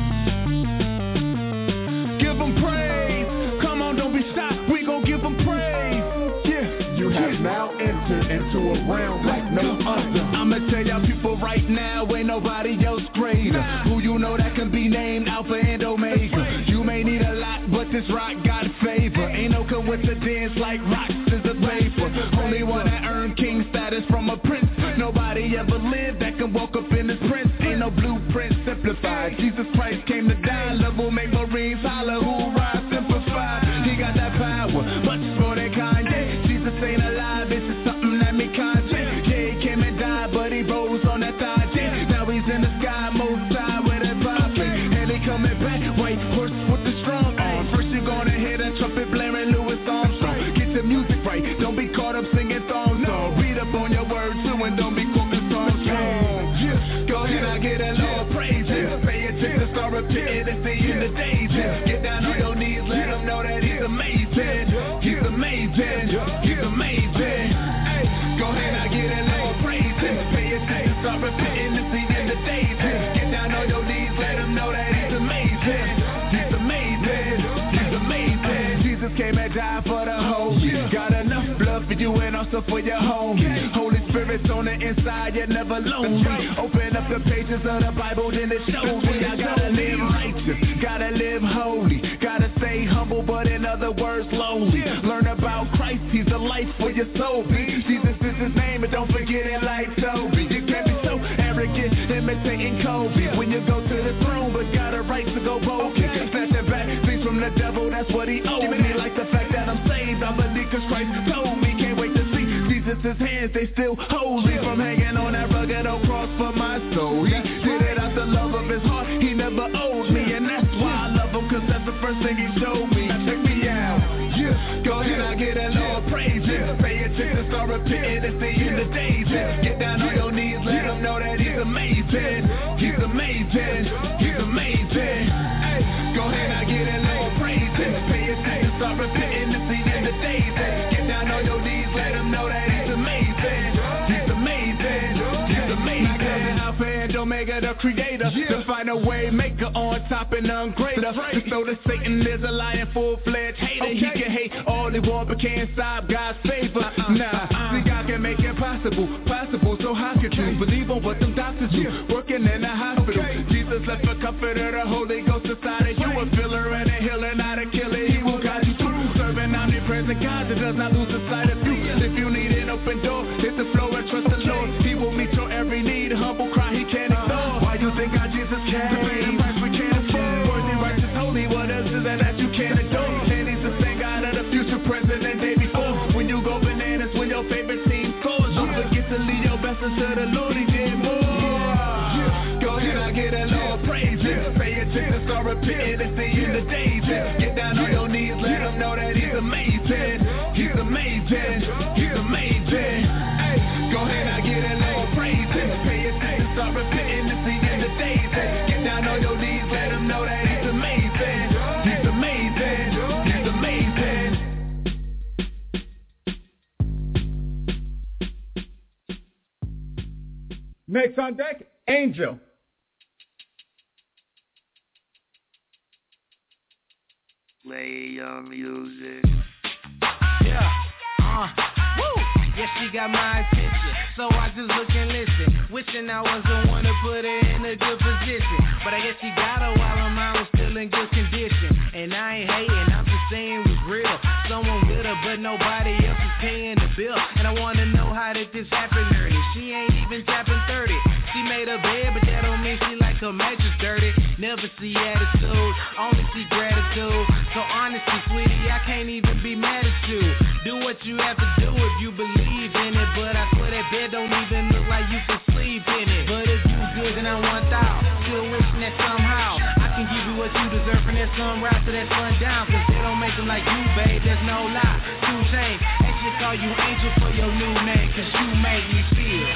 Give him praise. Come on, don't be shy. We gon' give him praise. Yeah.
You have now entered into a realm like no other.
I'ma tell y'all people right now, ain't nobody else greater. Who you know that can be named Alpha and Omega. You may need a lot, but this rock got favor. Ain't no coincidence like rocks is a paper. Only one that earned king status from a prince. Nobody ever lived that can walk up in his prince. Ain't no blueprint simplified. Jesus Christ came to die. Love will make Marines holler. Hoorah, simplify. He got that power, much more than Kanye. Jesus ain't alive, this is something that me Kanye. Yeah, he came and died, but he rose on that thigh. Now he's in the sky, most high with a poppin'. And he coming back, white horse with the strong arm. First you gonna hit a trumpet blaring Louis Armstrong. Get the music right, don't be caught up singing thong song. Read up on your words too and don't be quoting songs strong. Go ahead, I get a Lord praise. Pay attention, start repeating and see in the days. Get down on your knees, let him know that he's amazing. He's amazing, he's amazing. Hey, go ahead, I get a Lord praise. Pay attention, start repeating and see in the days. Get down on your knees, let him know that he's amazing. He's amazing, he's amazing. Jesus came and died for the whole. Got enough blood for you and also for your home. Holy Spirit's on the inside, you're never lonely. Open up the pages of the Bible, then it shows me I gotta live righteous, gotta live holy, gotta stay humble, but in other words, lowly. Learn about Christ, he's a life for your soul. Jesus is his name, and don't forget it like Toby. You can't be so arrogant, imitating Kobe. When you go to the throne, but got a right to go bold. Snatching back things from the devil, that's what he owed me. Like the fact that I'm saved, I believe cause Christ told me. Can't wait to see Jesus' hands, they still holy. From hanging on that rugged old cross for my soul. He did it out the love of his heart, he never owed me. And that's why I love him, cause that's the first thing he showed me. Now check me out, go ahead, I get a Lord praise. Pay attention, start repeating and see in the days. Get down on your knees, let him know that he's amazing. He's amazing, he's amazing. Hey, go ahead, I get a Lord praise. Pay attention, start repeating and see in the days. Get down on your knees, let him know that he's amazing. He's amazing, he's amazing. Alpha and Omega, the creator, the final way maker, on top and ungreater. Just know that Satan is a lying full-fledged hater. He can hate all he wants but can't stop God's favor. See, God can make it possible. So how could you believe on what them doctors do? Working in the hospital, Jesus left a comforter, the Holy Ghost inside of you, a filler and a healer, not a killer. He will guide you through, serving omnipresent God that does not lose the sight of you. If you need an open door, hit the floor and trust the Lord. He will meet your every need, humble cry he can't ignore. Why you think God Jesus came? To pay the price we can't afford. Worthy, righteous, holy, what else is that you can't adore? And he's the same
repenting and seeing the daisies. Get down on your knees, let him know that he's amazing. He's amazing. He's amazing. Hey, go ahead and get a little praise. Pay attention, start repenting and seeing the daisies. Get down on your knees, let him know that he's amazing. He's amazing. He's amazing.
Next on deck, Angel.
Play your music.
Yeah, woo. Yeah, she got my attention, so I just look and listen. Wishing I was the one to put her in a good position, but I guess she got her while her mind was still in good condition. And I ain't hating, I'm just saying it was real. Someone with her, but nobody else is paying the bill. And I wanna know how did this happen, nerdy? She ain't even tapping 30. She made her bed, but that don't mean she like her mattress dirty. Never see attitude, only see gratitude. So honestly, sweetie, I can't even be mad at you. Do what you have to do if you believe in it. But I swear that bed don't even look like you can sleep in it. But if you good, then I want out. Still wishing that somehow I can give you what you deserve from that sunrise to that sundown. Cause they don't make them like you, babe, there's no lie. 2 Chainz, actually call you Angel for your new name. Cause you make me feel.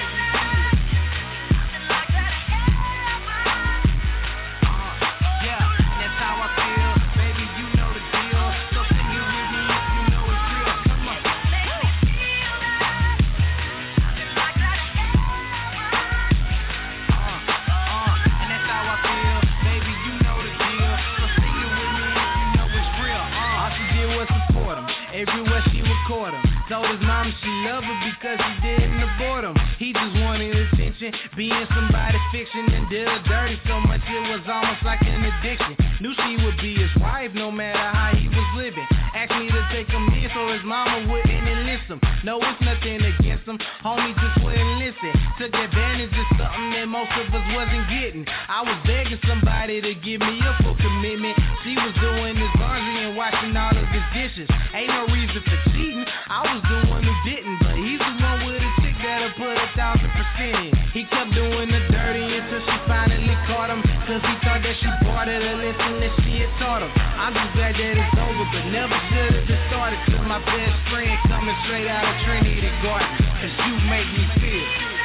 Everywhere she would court him. Told his mom she loved her because he didn't abort him. He just wanted attention, being somebody's fiction, and did her dirty so much it was almost like an addiction. Knew she would be his wife no matter how he was living. Asked me to take him in so his mama wouldn't enlist him. No, it's nothing against him, homie just wouldn't listen. Took advantage of something that most of us wasn't getting. I was begging somebody to give me a full commitment. She was doing his laundry and washing all of his dishes. Ain't no reason for cheating, I was the one who didn't. But he's the one with a chick that'll put 1,000% in. He kept doing the dirty until she finally caught him. Cause he thought that she bought her the lesson that she had taught him. I'm just glad that it's over, but never should have been started. Till my best friend coming straight out of Trinity Garden. Cause you make me feel.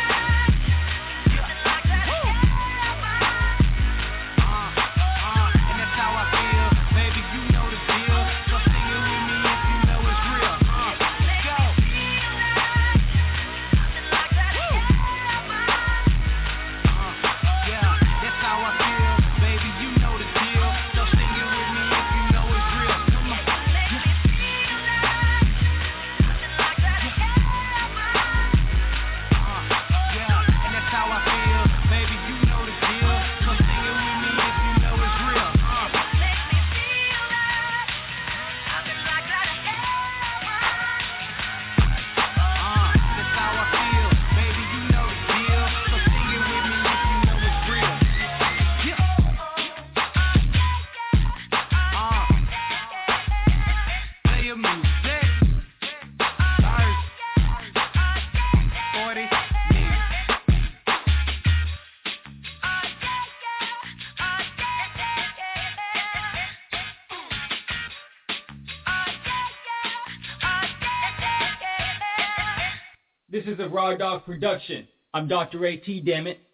This is a Raw Dog production. I'm Dr. A.T., damn it.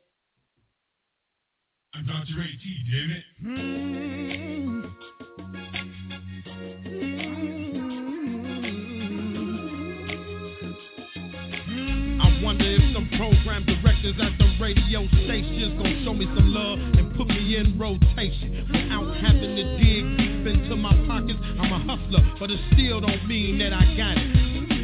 I'm Dr. A.T., damn it.
I wonder if some program directors at the radio stations gonna show me some love and put me in rotation without having to dig deep into my pockets. I'm a hustler, but it still don't mean that I got it.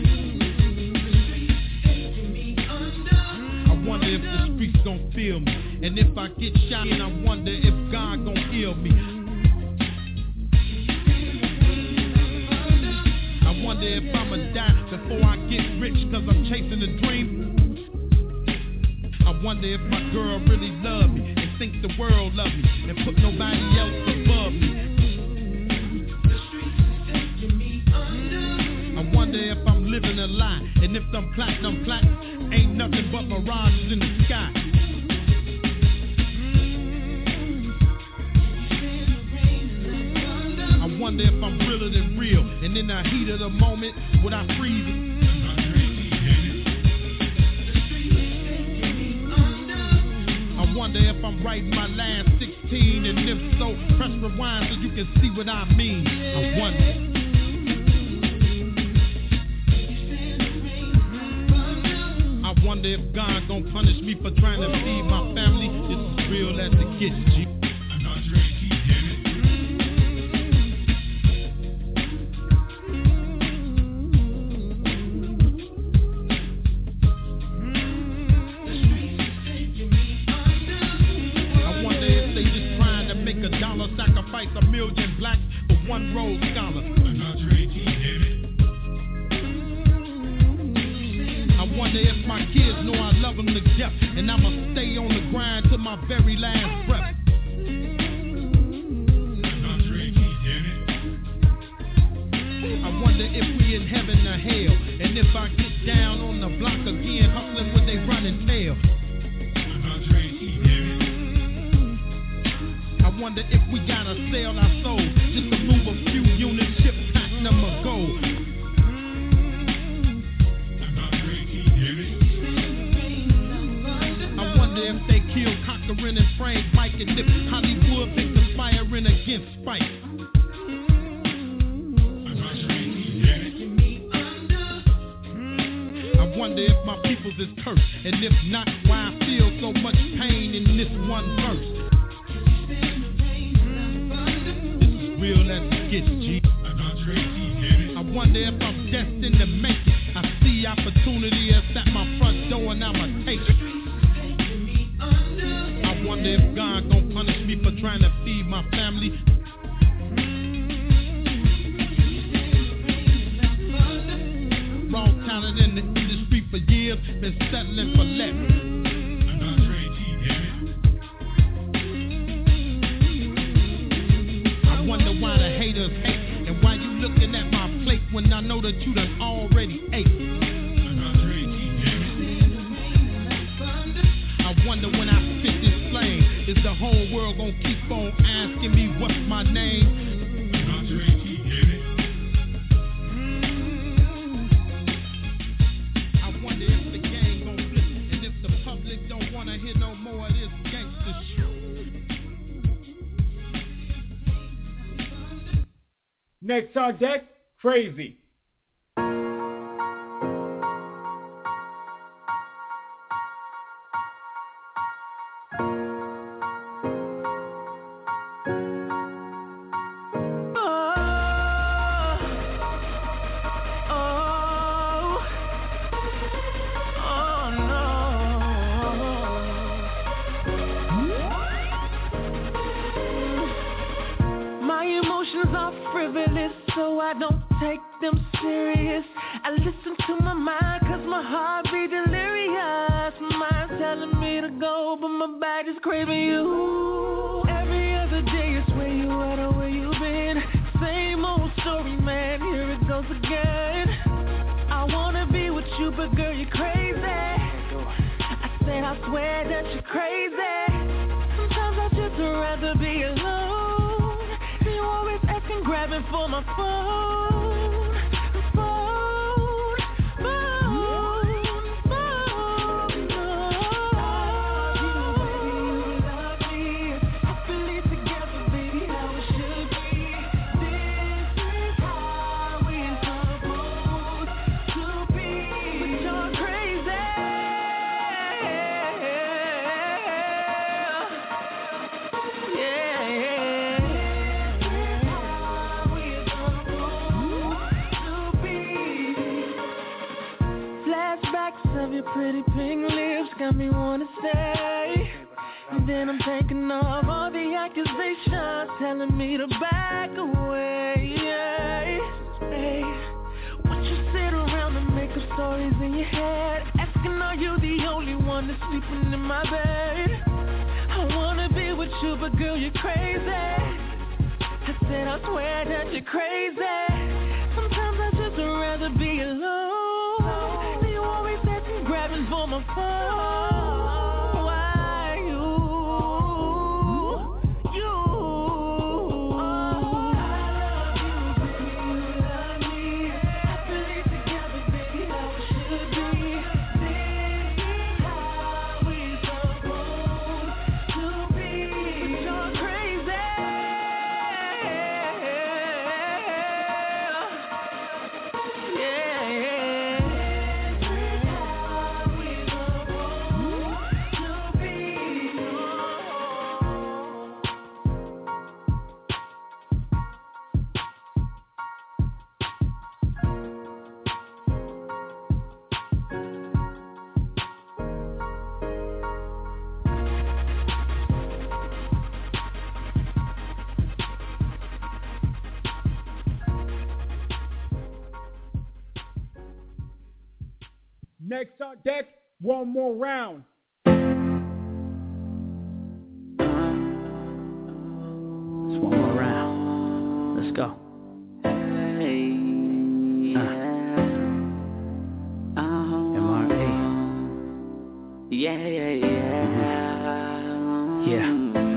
I wonder if the streets gon' feel me, and if I get shot, and I wonder if God gon' heal me. I wonder if I'ma die before I get rich, cause I'm chasing a dream. I wonder if my girl really love me, and think the world love me, and put nobody else above me. I wonder if I'm living a lie, and if them platinum plaques ain't nothing but mirages in the sky. the heat of the moment, would I freeze it? I wonder if I'm writing my last 16, and if so, press rewind so you can see what I mean. I wonder. I wonder if God gon' punish me for trying to feed my family. It's as real as it gets, G. I wonder if they just trying to make a dollar, sacrifice a million blacks for one Rhodes Scholar. I wonder if my kids know I love them to death, and I'ma stay on the grind to my very last breath. I wonder if we in heaven or hell, and if I get down on the block again, hustling with they running tail. I wonder if we gotta sell our souls just to move a few units, ship platinum or gold. If they kill Cochran and Frank, Mike, and if Hollywood been conspiring against Spike. I wonder if my peoples is cursed, and if not, why I feel so much pain in this one verse. This is real as it gets, G. I wonder if I'm destined to make it. I see opportunity is at my front door and I'ma take it. I wonder if God gon' punish me for trying to feed my family. Raw talent in the industry for years, been settling for less. I wonder why the haters hate, and why you looking at my plate when I know that you done already ate. I wonder when I spit this flame, is the whole world gonna keep on asking me what's my name? I wonder if the game gon' flip, and if the public don't wanna hear no more of this gangster shit.
Next on deck, Crazy.
So I don't take them serious. I listen to my mind cause my heart be delirious. Mind telling me to go, but my body is craving you. Every other day is where you at or where you been. Same old story, man, here it goes again. I wanna be with you, but girl, you're crazy. I said I swear that you're crazy. Sometimes I just rather be alone. You always asking, grabbing for my phone. Pretty pink lips got me wanna stay. And then I'm thinking of all the accusations telling me to back away. Hey, what you sit around and make up stories in your head, asking are you the only one that's sleeping in my bed? I wanna be with you, but girl, you're crazy. I said I swear that you're crazy. Sometimes I just rather be alone. Grabbing for my phone. Why you? I love you, baby, you love me.
Next on deck, one more round.
It's one more round. Let's go. MRE. Yeah.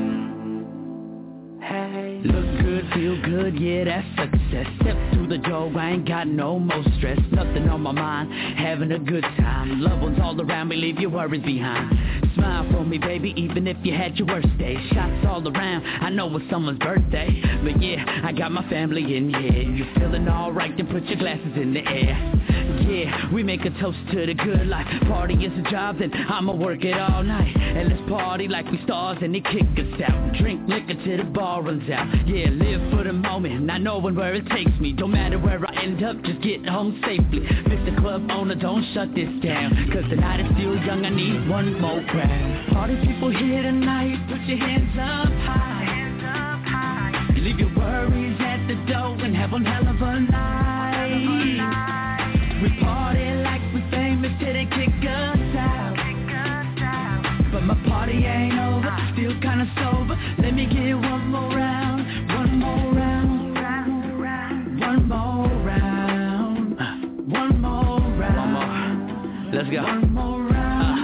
Hey. Look good, feel good, yeah, that's success. Step through the door, I ain't got no more stress. Nothing on my mind, having a good time. Loved ones all around me, leave your worries behind. Smile for me, baby, even if you had your worst day. Shots all around, I know it's someone's birthday. But yeah, I got my family in here. You feeling alright, then put your glasses in the air. Yeah, we make a toast to the good life. Party is a job, then I'ma work it all night. And let's party like we stars and they kick us out. Drink liquor till the bar runs out. Yeah, live for the moment, not knowing where it takes me. Don't matter where I end up, just get home safely. Mr. Club owner, don't shut this down, cause the night is still young, I need one more crowd. Party people here tonight, put your hands up high. Leave your worries at the door and have one hell of a night. We party like we famous till they kick us out. But my party ain't over, still kinda sober. Let me get one more round, one more round, one more round, one more round. Let's go. One more round.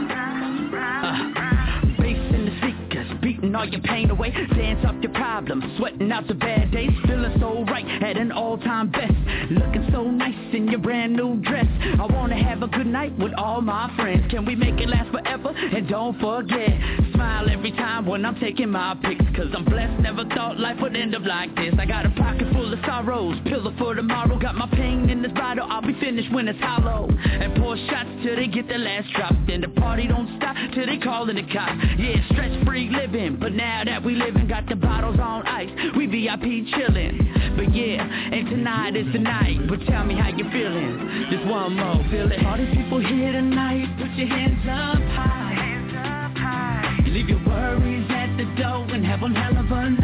Bass in the speakers, beating all your pain away. Dance off your problems, sweating out the bad days. Feeling so right at an all-time best. Looking so nice in your brand new dress. I wanna have a good night with all my friends. Can we make it last forever? And don't forget, smile every time when I'm taking my pics. Cause I'm blessed, never thought life would end up like this. I got a pocket full of sorrows, pillow for tomorrow. Got my pain in this bottle, I'll be finished when it's hollow. And pour shots till they get the last drop. Then the party don't stop till they callin' the cops. Yeah, stress-free living, but now that we living, got the bottles on ice. We VIP chillin'. But yeah, and tonight is the night. But tell me how you feeling. Just one more, feel it. Party people here tonight, put your hands up high. Leave your worries at the door and have one hell of a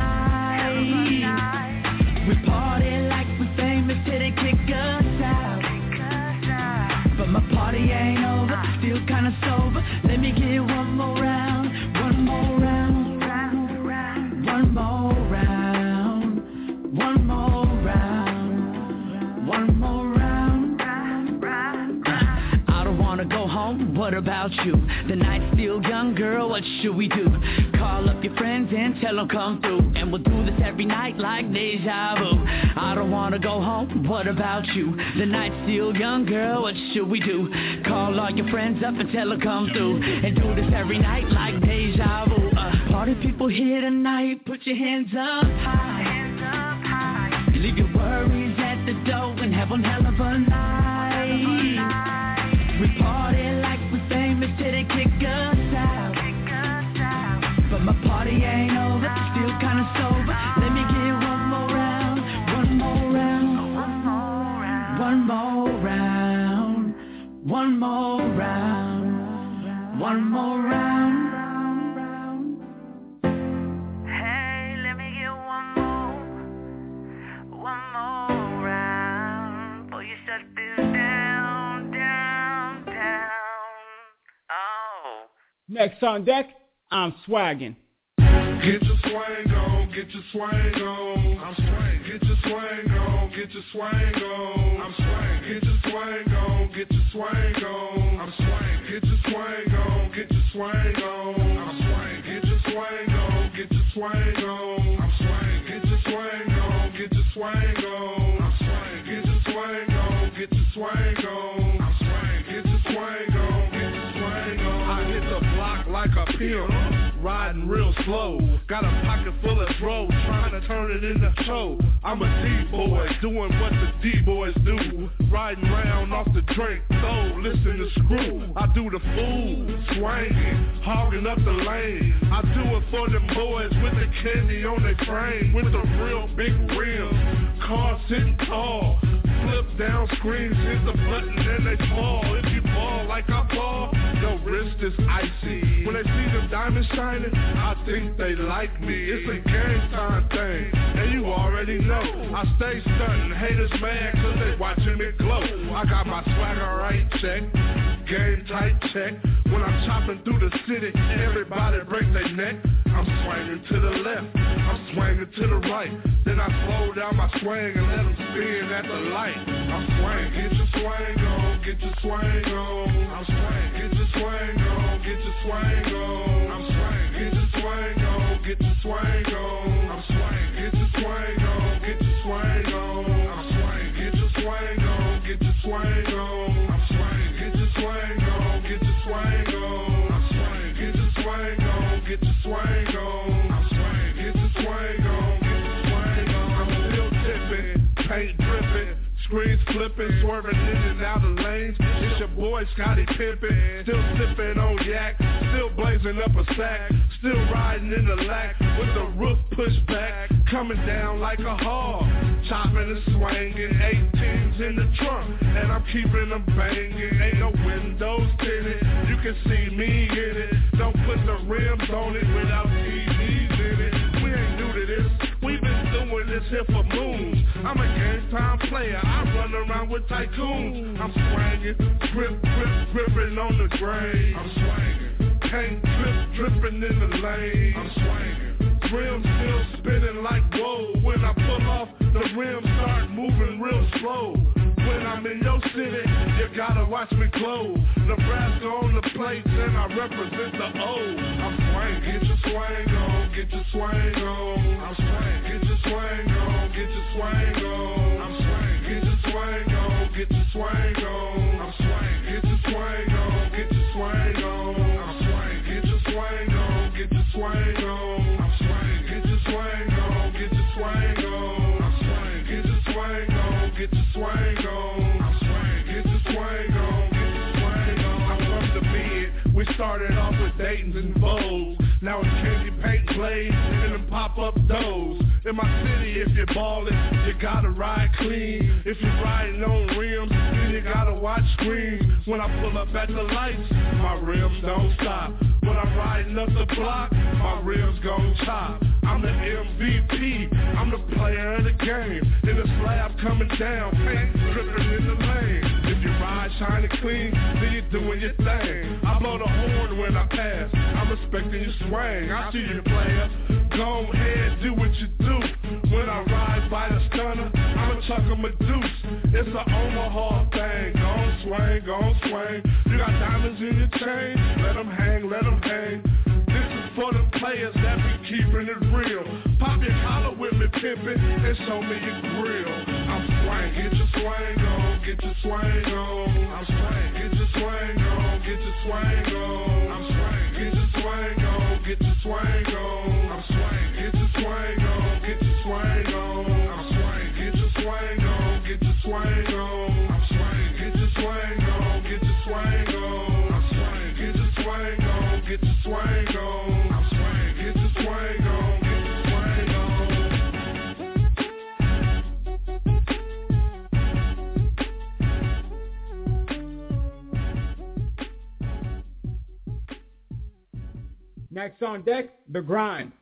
night. We party like we famous till they kick us out. But my party ain't over, still kinda sober. Let me get one more round, one more round, one more round, one more round, one more round. I don't wanna go home, what about you? The night's still young, girl, what should we do? Call up your friends and tell them come through. And we'll do this every night like deja vu. I don't wanna go home, what about you? The night's still young, girl, what should we do? Call all your friends up and tell them come through. And do this every night like deja vu. Party people here tonight, put your hands up high. Leave your worries at the door and have one hell of a night. We party like we famous till they kick us out. But my party ain't over, still kinda sober. Let me get one more round, one more round, one more round, one more round, one more round.
Hey, let me get one more round. Before you shut this down, down, down. Oh.
Next on deck, I'm swaggin'.
Get your swang on, get your swang on. I'm swang. Get your swang on, get your swang on. I'm swang. Get your swang on, get your swang on. I'm swang. Get your swang on, get your swang on. I'm swang. Get your swang on, get your swang on. I'm swang. Get your swang on, get your swang on. I'm swang. Get your swang on, get your swang on. I'm swang. Get your swang on, get your swang on.
I hit the block like a pimp, riding real slow. Got a pocket full of dro, trying to turn it into show. I'm a D-boy, doing what the D-boys do.
fool, riding round off the drink, so listen to Screw. I do the fool, swinging, hogging up the lane. I do it for them boys with the candy on their frame, with the real big rims, cars sitting tall. Flip down screens, hit the button and they fall. If you fall like I fall, your wrist is icy. When they see them diamonds shining, I think they like me. It's a game time thing, and you already know I stay stunting, haters mad cause they watching me glow. I got my swagger right check, game tight check. When I'm chopping through the city, everybody break their neck. I'm swinging to the left, I'm swinging to the right. Then I slow down my swing and let them spin at the light. I'm swinging, get your swing on, get your swing on. I'm swinging, get your swing on, get your swing on. I'm swinging, get your swing on, get your swing on. I'm swinging, get your swing on, get your swing on. I'm swinging, get your swing on, get your swing on. I'm swinging, get your swing on, get your swing on. I'm swinging, get your swing on, get your swing on. I'm swinging, get your swing on, get your swing on. I'm still tipping, paint dripping, screens flipping, swerving in and out of lanes. It's your boy Scotty Pimpin', still sipping on yak, still blazing up a sack, still riding in the lack with the roof pushed back, coming down like a hog, chopping and swinging, 18s in the trunk, and I'm keeping them banging. Ain't no windows tinted, you can see me in it. Don't put the rims on it without TVs in it. We ain't new to this, we've been doing this here for moons. I'm a game time player, I run around with tycoons. I'm swinging, gripping on the grave. I'm swinging, paint dripping in the lane. I'm swinging, rims still spinning like whoa. When I pull off, the rims start moving real slow. When I'm in your city, you gotta watch me glow. Nebraska on the plates and I represent the O. I'm swinging, get your swing on, get your swing on. I'm swinging, get your swing on, get your swing on. I'm swinging, get your swing on, get your swing on. I'm swinging, get your swing on, get your swing on. I'm swinging, get your swing on, get your swing on. I'm swinging, get your swing on, get your swing on. I'm swinging, get your swing on, get your swing on. I'm swinging, get your swing on, get your swing on. I'm from the bed. We started off with Dayton's and Vogue. Now it's candy paint blades and them pop-up doors. In my city, if you're ballin', you gotta ride clean. If you're riding on rims, then you gotta watch screens. When I pull up at the lights, my rims don't stop. When I'm riding up the block, my rims gon' chop. I'm the MVP, I'm the player of the game. In the slab coming down, paint dripping in the lane. If you ride shiny clean, then you're doing your thing. I blow the horn when I pass, I'm respecting your swing. I see you, player. Go ahead, do what you do. When I ride by the stunner, I'ma chuck 'em a deuce. It's an Omaha thing. Gon' swing, gon' swing. You got diamonds in your chain, let 'em hang, let 'em hang. This is for the players that be keeping it real. Pop your collar with me, pimpin', and show me your grill. I'm swing, get your swing on, get your swing on. I'm swing, get your swing on, get your swing on. I'm swing, get your swing on, get your swing on. I'm swing, get your swing on, get your swing on. I'm swing, get your swing on, get your swing on. I'm swing, get your swing on, get your swing on. I'm swing, get your swing on, get your swing on. I'm swing, get your swing on, get your swing
on. Next on deck, The Grind.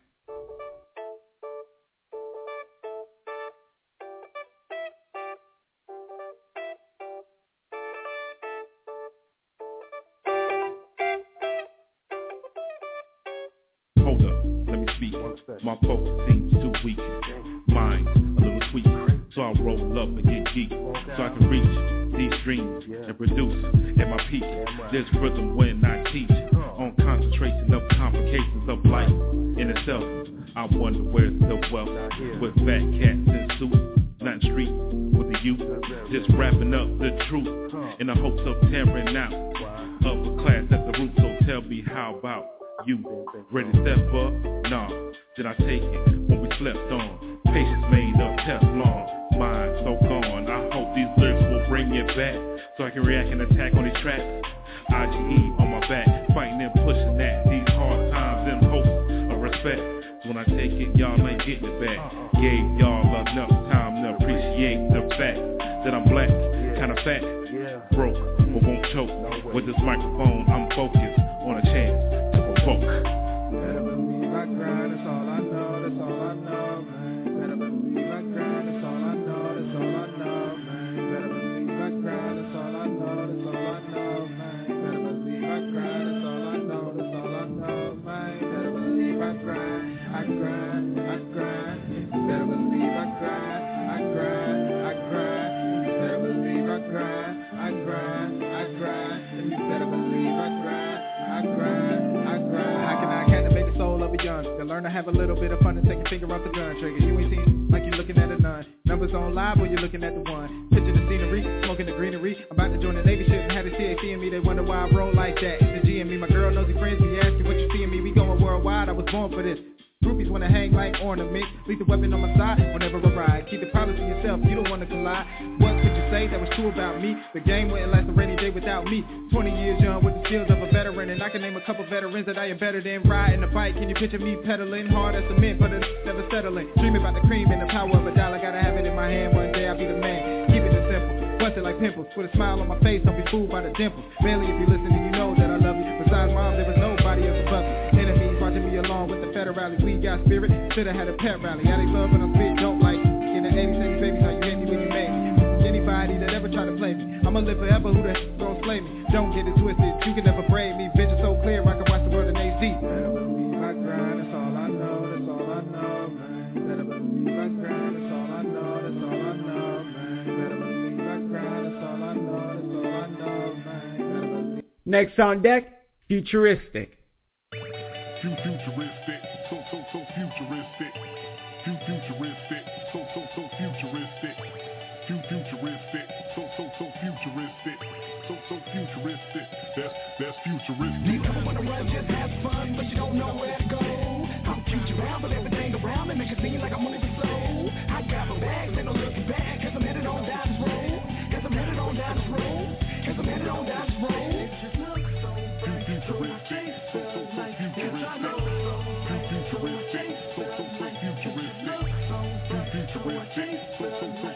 Hold up, let me speak. My focus seems too weak. Mine's a little sweet. So I roll up and get geek. So I can reach these dreams and produce at my peak. There's rhythm when I teach. On concentration of complications of life in itself. I wonder where's the wealth with fat cats in suits, not street with the youth, just wrapping up the truth in the hopes of tearing out upper class at the root. So tell me, how about you? Ready to step up? Nah, did I take it when we slept on? Patience made of Teflon, mind so gone. I hope these lyrics will bring bring it back so I can react and attack on these tracks. IGE on my back, fighting and pushing that. These hard times and hopes of respect. When I take it, y'all ain't getting it back. Gave y'all enough time to appreciate the fact that I'm black, kinda fat, broke, but won't choke. With this microphone, I'm focused on a chance to provoke.
Better believe I grind, that's all I know, that's all I know, man. Better believe I grind, that's all I know, that's all I know, man. Better believe I grind, that's all I know, that's all I know, man. Better believe I grind, that's all I know, that's all I know, man. Better believe I grind, I grind, I grind. Better believe I grind, I grind, I grind. Better believe I grind, I grind, I grind. And you better believe I grind, I grind, I grind. How can I captivate the soul of a young? To learn to have a little bit of fun and take your finger off the gun trigger. You ain't seen like you're looking at a nun. Numbers on live or you're looking at the one. Picture the scenery, smoking the greenery. I'm about to join the Navy, shouldn't have the CAC in me. They wonder why I roll like that. It's the G in me, my girl nosy friends be asking what you see in me. We going worldwide, I was born for this. Groupies wanna hang like ornaments. Leave the weapon on my side whenever I ride. Keep the problems to yourself, you don't wanna collide. What could you say that was true about me? The game wouldn't last a rainy day without me. 20 years young with the skills of a veteran. And I can name a couple veterans that I am better than. Riding a bike, can you picture me pedaling? Hard as cement, but it's never settling. Dreaming about the cream and the power of a dollar. Gotta have it in my hand, one day I'll be the man. Keep it simple. Busted like pimples, with a smile on my face, don't be fooled by the dimples. Barely if you listen and you know that I love you. Besides mom, there was nobody else above me. Enemies watching me along with the federal rally. We got spirit, should've had a pet rally. How they love when I spit, don't like in the 86 babies, how you hit me when you made me. Anybody that ever try to play me, I'ma live forever, who the hell gon' slay me? Don't get it twisted, you can never braid me. Vision so clear, I can watch the world in HD. Better believe I grind, that's all I know, that's all I know, man. Better believe I grind, that's all I know, that's all I know, man. Better believe I grind, that's all I know, that's all I know, man.
Next on deck, Futuristic.
Futuristic, so futuristic. Futuristic, so futuristic. Futuristic, so futuristic. So futuristic, that's futuristic.
You never wanna run, just have fun, but you don't know where to go. I'm future around, but everything around me makes it seem like I'm moving slow. I got my bags, ain't no looking back, cause I'm headed on down this road. Cause I'm headed on down this road. Cause I'm headed on down this road.
Futuristic, so futuristic. Futuristic, so futuristic. Futuristic, so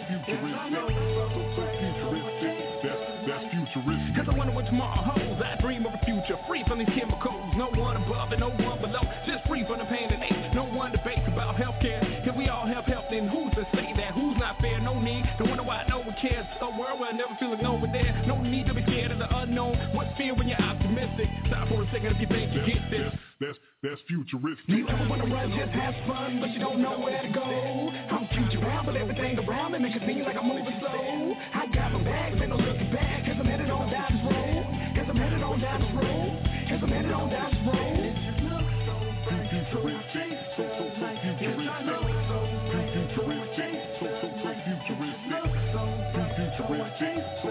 futuristic. That's futuristic.
Cause I wonder what tomorrow holds. I dream of a future free from these chemicals. No one above and no one below. Just free from the pain and ache. No one debates about healthcare. Can we all have health? Then who's to say that? Who's not fair? No need to wonder why no one cares. A world where I never feel like no one there. No need to be scared of the unknown. What's fear when you're optimistic? Stop for a second if you think you get this.
That's futuristic.
You never wanna run, just have fun, but you don't know where to go. I'm future around, but everything around me makes it seem like I'm moving slow. I got my bags, ain't no looking back, cause I'm headed on down this road. Cause I'm headed on down this road. Cause I'm headed on down this road.
Futuristic, so futuristic. Futuristic, so futuristic. Futuristic, so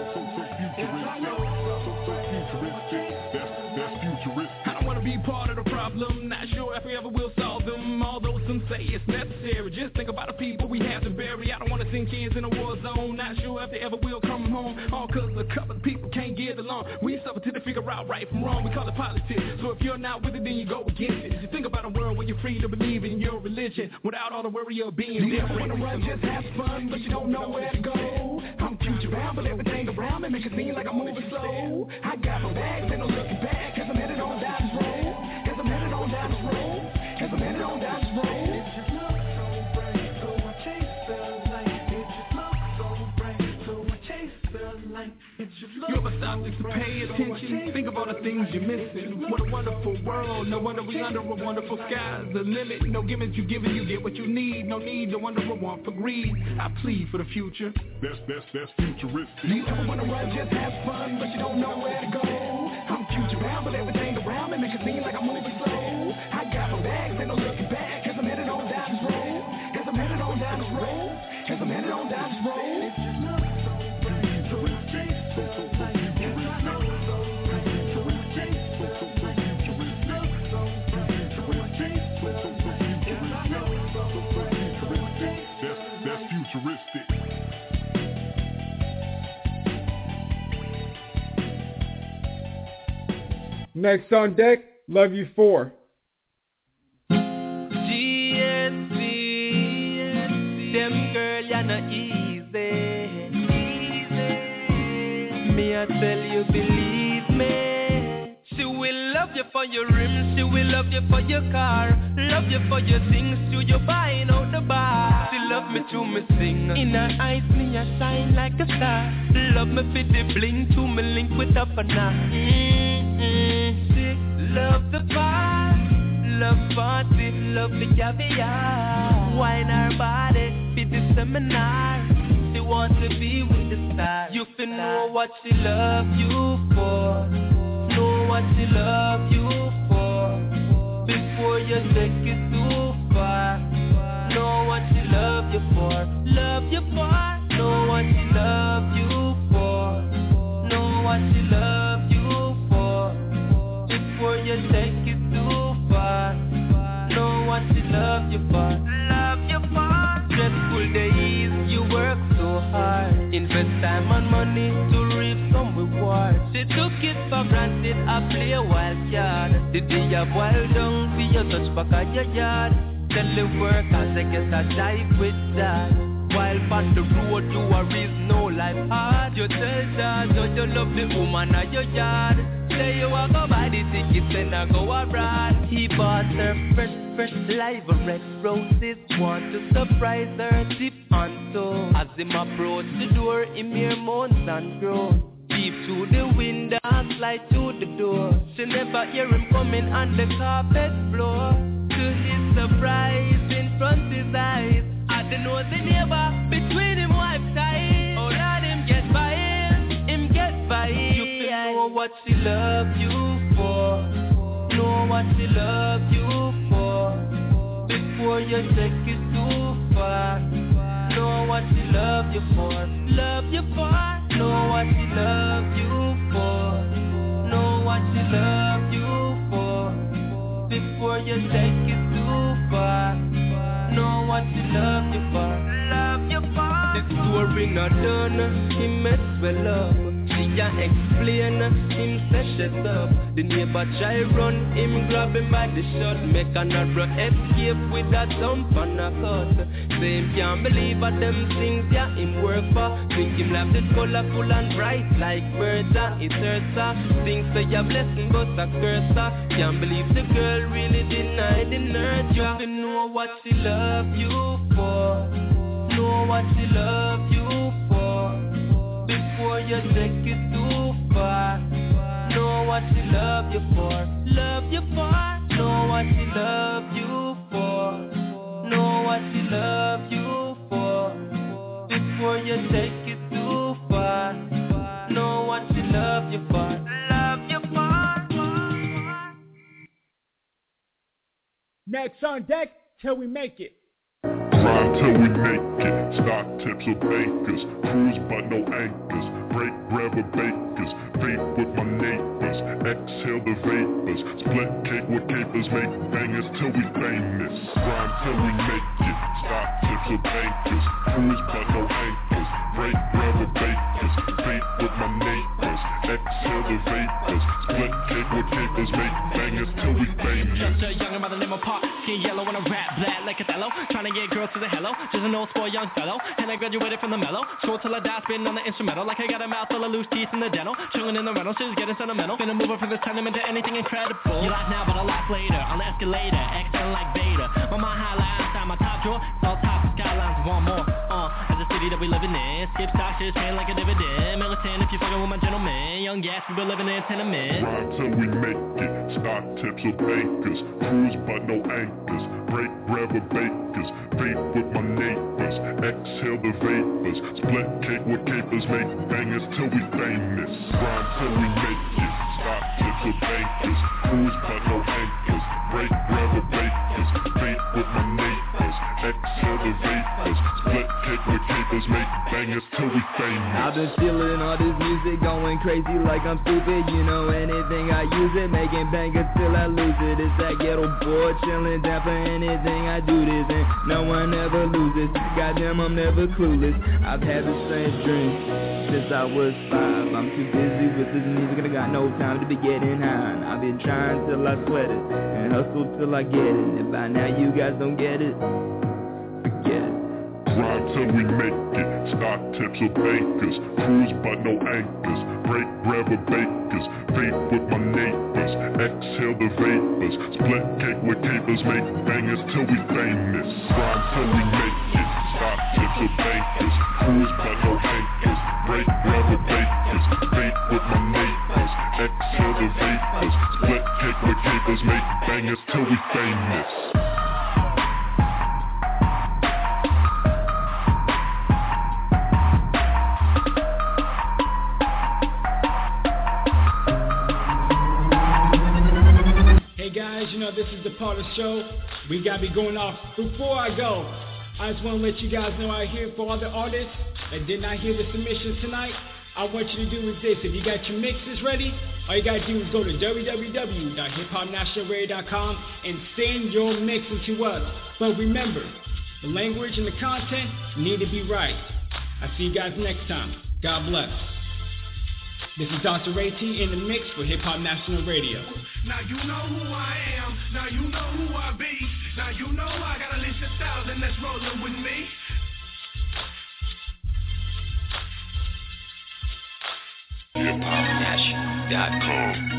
futuristic. That's futuristic.
I don't wanna be part of the problem. Not sure if we ever will solve them. Although some say it's necessary. Just think about the people we have to bury. I don't wanna send kids in a war zone. Not sure if they ever will come home. All cause a couple of people can't get along. We suffer till they figure out right from wrong. We call it politics. So if you're not with it, then you go against it. You think about a world where you're free to believe in your religion without all the worry of being different.
You never wanna run, just have fun, but you don't know where to go. I'm future around, but everything around me makes it seem like I'm moving slow. I got my bags, ain't no looking back, cause I'm headed on down this road. Cause I'm headed on down this road. Cause I'm headed on down this road.
You ever stop to pay attention? Think of all the things you're missing. What a wonderful world. No wonder we under a wonderful sky. The limit, no gimmicks you giving, you get what you need. No need to wonder or want for greed. I plead for the future.
That's futuristic.
You never wanna run, just have fun, but you don't know where to go. I'm future around, but everything around me makes it seem like I'm moving slow. I got my bags, ain't no looking back, cause I'm headed on down this road. Cause I'm headed on down this road. Cause I'm headed on down this road.
That's futuristic.
Next on deck, Love You For.
GSC, them girl, you're not easy. Me, I tell you, believe me. She will love you for your rims, she will love you for your car, love you for your things, to your buying out the bar. She love me to me sing, in her eyes me I shine like a star. Love me for the bling, to me link with up and down. She love the bar, love party, love the caviar. Wine her body, for the seminar. She wants to be with the stars. You can know what she love you for. Know what she love you for before you take it too far. Know what she love you for. Love you for. Know what she love you for. Know what she love you for before you take it too far. Know what she love you for. Love you for. Stressful days, you work so hard. Invest time and money to reap some reward. She took it for granted, I play a wild card. The day you boil down, see you touch back at your yard. Tell the work and I guess I dive with that. While on the road, you are reason no life hard. You tell that, so you love the woman at your yard. Say you walk go buy the tickets and I go abroad. He bought her fresh live red roses. Want to surprise her, tip on toe. As him approach the door, him hear moans and groans. Deep through the window, slide to the door. She never hear him coming on the carpet floor. To his surprise, in front his eyes, I don't know the neighbor between him wife's eyes. Oh Lord, him get by him get by him. You can know what she love you for. Know what she love you for before you take it too far. Know what she love you for. Love you for. Know what she love you for. Know what she love you for before you take it too far. Know what she love you for. Love you for. The story not done, he mess well up. She can't explain, him say shut up. The neighbor try run, him grab him by the shirt. Make another escape with a thump and a cut. Say him can't believe what them things, yeah, him work for. Think him life is colorful and bright like birds and it hurts her. Think say a blessing but a curse her. Can't believe the girl really denied the nurture. You know what she love you for. Know what she love you for before you take it too far. Know what she love you for. Love you for. Know what she love you for. Know what she love you for before you take it too far. Know what she love you for. Love you for.
Next on deck, Till We Make It.
Grind till we make it. Stock tips or bakers. Cruise but no anchors. Break bread with bakers. Vape with my neighbors. Exhale the vapors. Split cake with capers. Make bangers till we famous. Grind till we make it. Stock tips or bakers. Cruise but no anchors. Break bread with bakers. Vape with my neighbors. Exhale the vapors. Split cake with capers. Make bangers till we famous.
Just a youngin' by the name of Park. Skin yellow and a rap black like Othello. Trying to get girls to the hello. Just an old spoiled young fellow. And I graduated from the mellow. Short till I die, spitting on the instrumental. Like I got a mouth full of loose teeth in the dental. Chillin' in the rental, shit's getting sentimental. Finna move up from this tenement to anything incredible. You laugh now, but I'll laugh later. On the escalator, extend like Vader. My mind highlight outside my top drawer. All top skylines, one more. As a city that we living in. Skip stock, shit's paying like a dividend. Militant if you fucking with my gentleman. Young gas, we been living in tenement.
Grind till we make it. Stock tips or bakers. Cruise but no anchors. Break bread with bakers. Vape with my neighbors. Exhale the vapors. Split cake with capers. Make bangers till we famous. Grind till we make it. Stock tips or bakers. Cruise but no anchors. Break bread with bakers. Vape with my neighbors. Exhale the vapors. Split cake with capers. papers, make bangers till we famous.
I've been feeling all this music, going crazy like I'm stupid. You know anything I use it, making bangers till I lose it. It's that ghetto boy chilling down for anything I do this, and no one ever loses. Goddamn, I'm never clueless. I've had the same dream since I was 5. I'm too busy with this music and I got no time to be getting high. I've been trying till I sweat it and hustle till I get it. If by now you guys don't get it, forget it.
Grind till we make it, stock tips or bankers, cruise but no anchors, break bread with bakers, vape with my neighbors, exhale the vapors, split cake with capers, make bangers till we famous. Grind till we make it, stock tips or bankers, cruise but no anchors, break bread with bakers, vape with my neighbors, exhale the vapors, split cake with capers, make bangers till we famous.
Guys, you know this is the part of the show we gotta be going off. Before I go, I just want to let you guys know out here for all the artists that did not hear the submissions tonight, I want you to do is this. If you got your mixes ready, all you gotta do is go to www.hiphopnationalradio.com and send your mixes to us. But remember, the language and the content need to be right. I'll see you guys next time. God bless. This is Dr. Ray T in the mix for Hip Hop National Radio.
Now you know who I am. Now you know who I be. Now you know I got at least 1,000 that's rolling with me.
HipHopNational.com.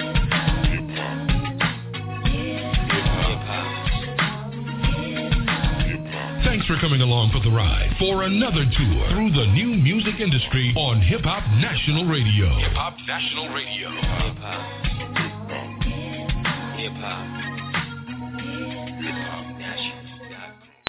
Thanks for coming along for the ride for another tour through the new music industry on Hip Hop National Radio.
Hip Hop National Radio. Hip Hop. Hip Hop. Hip Hop.